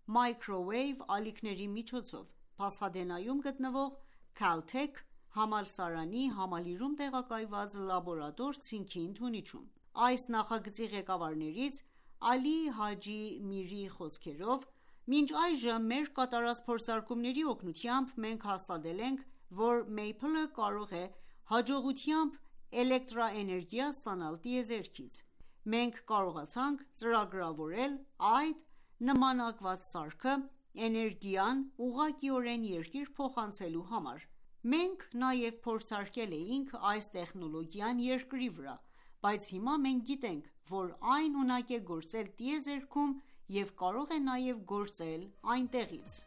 microwave ալիքների միջոցով Փասադենայում գտնվող Caltech համալսարանի համալիրում տեղակայված լաբորատոր ցինկի ընդունիչում։ Այս նախագծի ղեկավարներից Ալի Հաջի Միրիի խոսքերով, մինչ այժմ մեր կատարած փորձարկումների օգնությամբ մենք հաստատել ենք, որ Maple-ը կարող է հաջողությամբ էլեկտրաէներգիա ստանալ տիեզերքից։ Մենք կարողացանք ծրագրավորել այդ նմանակված սարքը էներգիան ուղղակիորեն երկիր փոխանցելու համար։ Մենք նաև փորձարկել էինք այս տեխնոլոգիան երկրի վրա, բայց հիմա մենք գիտենք, որ այն ունակ է գործել տիեզերքում և կարող է նաև գործել այնտեղից։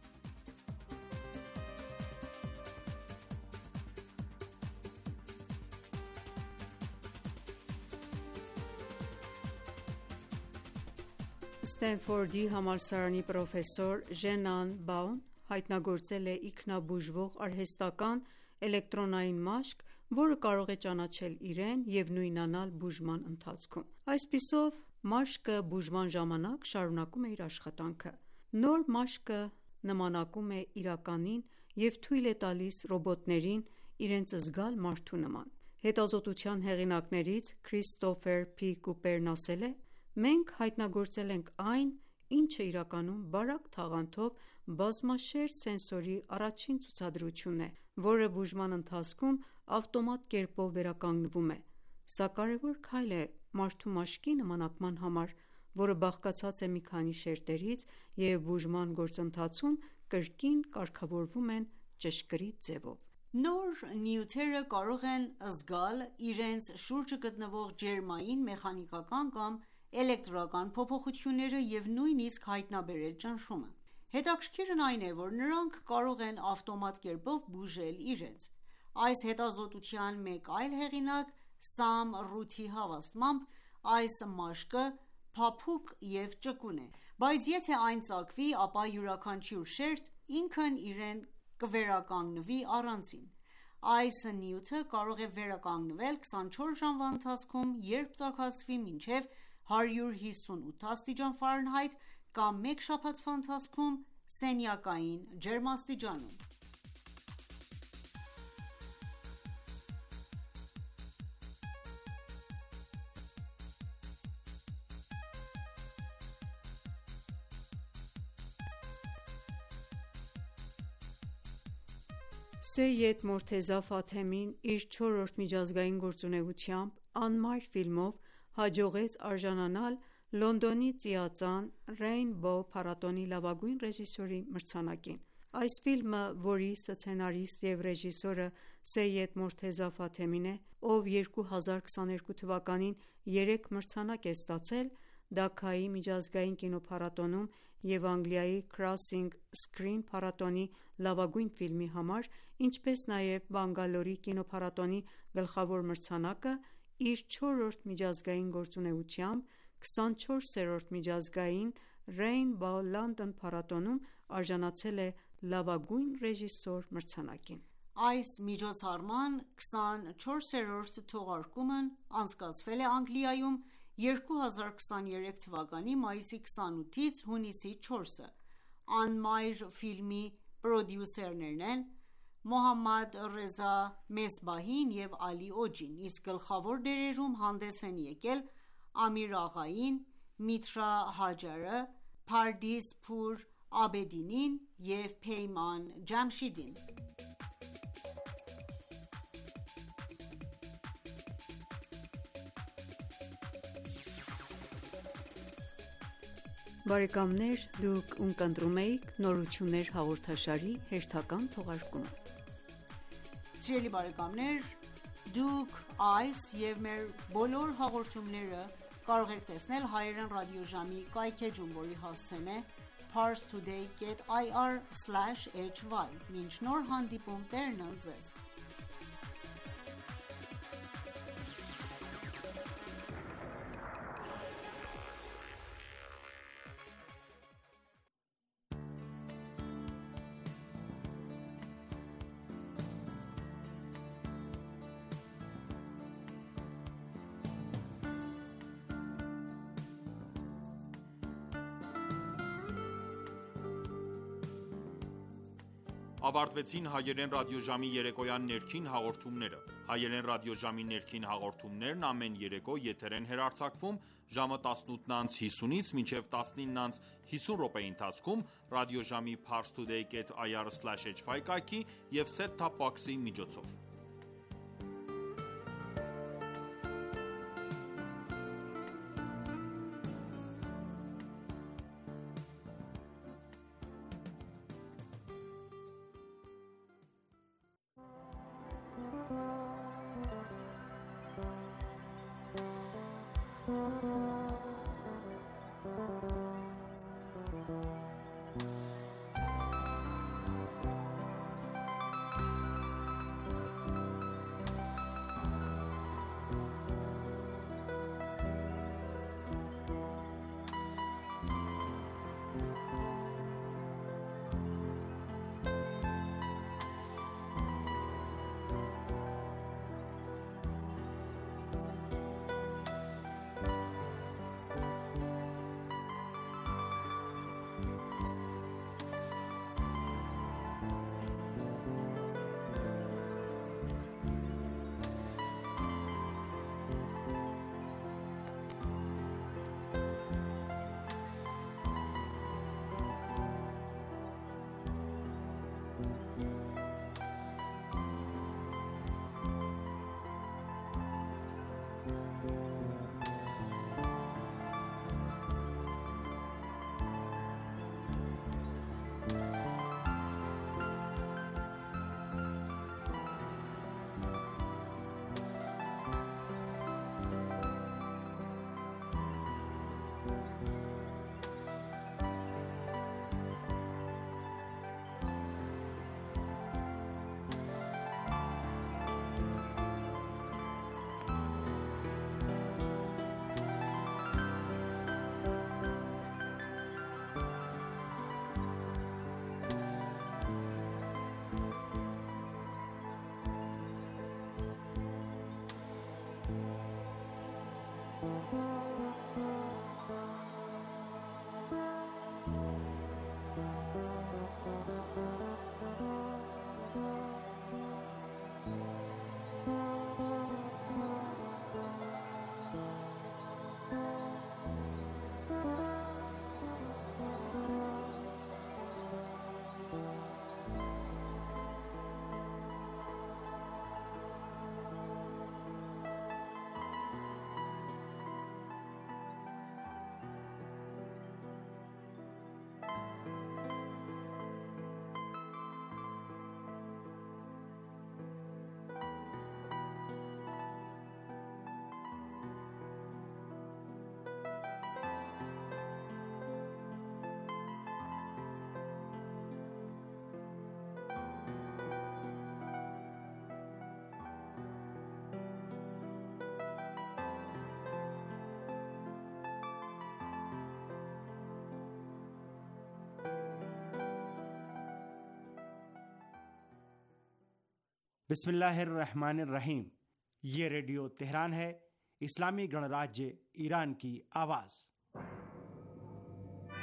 Ստենֆորդի համալսարանի պրոֆեսոր Ժենան Բաուն հայտնագործել է ինքնաբուժվող արհեստական էլեկտրոնային մաշկ, որը կարող է ճանաչել իրեն և նույնանալ բուժման ընթացքում։ Այսպիսով, մաշկը բուժման ժամանակ շարունակում է իր աշխատանքը։ Նոր մաշկը նմանակում է իրականին և թույլ է տալիս ռոբոտներին իրենց զգալ մարդու նման։ Հետազոտության հեղինակներից Քրիստոֆեր Փի Կուպերն ասել է. «Մենք հայտնագործել ենք այն, ինչը իրականում բարակ թաղանթով բազմաշերտ սենսորի առաջին ցուցադրությունն է, որը բուժման ընթացքում ավտոմատ կերպով վերականգնվում է։ Սա կարևոր քայլ է մարդու մաշկի նմանակման համար, որը բաղկացած է մի քանի շերտերից և բուժման գործընթացում կրկին կարգավորվում են ճշգրիտ ձևով»։ Նոր նյութերը կարող են զգալ իրենց շուրջը գտնվող ջերմային, մեխանիկական կամ էլեկտրական փոփոխությունները և նույնիսկ հայտնաբերել ճնշումը։ Հետաքրքիրն այն է, որ նրանք կարող են ավտոմատ կերպով բուժել իրենց։ Այս հետազոտության մեկ այլ հեղինակ Սամ Ռութի հավաստմամբ, այս մաշկը փափուկ և ճկուն է, բայց եթե այն ծակվի, ապա յուրաքանչյուր շերտ ինքն իրեն կվերականգնվի առանցին։ Այս նյութը կարող է վերականգնվել քսանչորս ժամվա ընթացքում, երբ տաքացվի մինչև հարյուր հիսունութ աստիճան Ֆարենհայթ կամ մեկ շաբաթվա ընթացքում սենյակային ջերմաստիճանում։ Սեյեդ Մորթեզա Ֆաթեմին իր չորրորդ միջազգային գործունեությամբ «Անմար» ֆիլմով հաջողեց արժանանալ Լոնդոնի ծիածան Ռեյնբո փառատոնի լավագույն ռեժիսորի մրցանակին։ Այս ֆիլմը, որի սցենարիստ և ռեժիսորը Սեյեդ Մորթեզա Ֆաթեմին է, ով երկու հազար քսաներկու թվականին երեք մրցանակ է ստացել Դաքայի միջազգային կինոփառատոնում և Անգլիայի Crossing Screen փառատոնի լավագույն ֆիլմի համար, ինչպես նաև Բանգալորի կինոփառատոնի գլխավոր մրցանակը, իր չորրորդ միջազգային գործունեությամբ քսանչորսերորդ միջազգային Rainbow London փառատոնում արժանացել է լավագույն ռեժիսոր մրցանակին։ Այս միջոցառման քսանչորսերորդ թողարկումն անցկացվել է Անգլիայում երկու հազար քսաներեք թվականի մայիսի քսանութից հունիսի չորսը։ «Անմար» ֆիլմի պրոդյուսերներն են Մոհամմադ Ռեզա Մեսբահին և Ալի Օջին, իսկ գլխավոր դերերում հանդես են եկել Ամիր Աղային, Միթրա Հաջարը, Փարդիս Փուր Աբեդինին և Փեյման Ջամշիդին։ Բարեկամներ, դուք ունկնդրում եք «Նորություններ» հաղորդաշարի հերթական թողարկումը։ Սիրելի բարեկամներ, դուք այս և մեր բոլոր հաղորդումները կարող եք տեսնել հայերեն ռադիոժամի կայքէջում, որի հասցեն է parstoday dot ir slash hy։ Մինչ նոր հանդիպում, Տերն ընդ ձեզ։ ավարտվեցին հայերեն ռադիոժամի երեկոյան ներքին հաղորդումները։ Հայերեն ռադիոժամի ներքին հաղորդումներն ամեն երեկո եթեր են հեռարձակվում ժամը տասնութ անց հիսունից մինչև տասնինը անց հիսուն րոպեի ընթացքում ռադիոժամի parstoday dot i r slash h y կայքի և set-top box-ի միջոցով։ बिस्मिल्लाहिर्रहमानिर्रहीम। ये radio Tehran है, इस्लामी गणराज्य ईरान की आवाज़।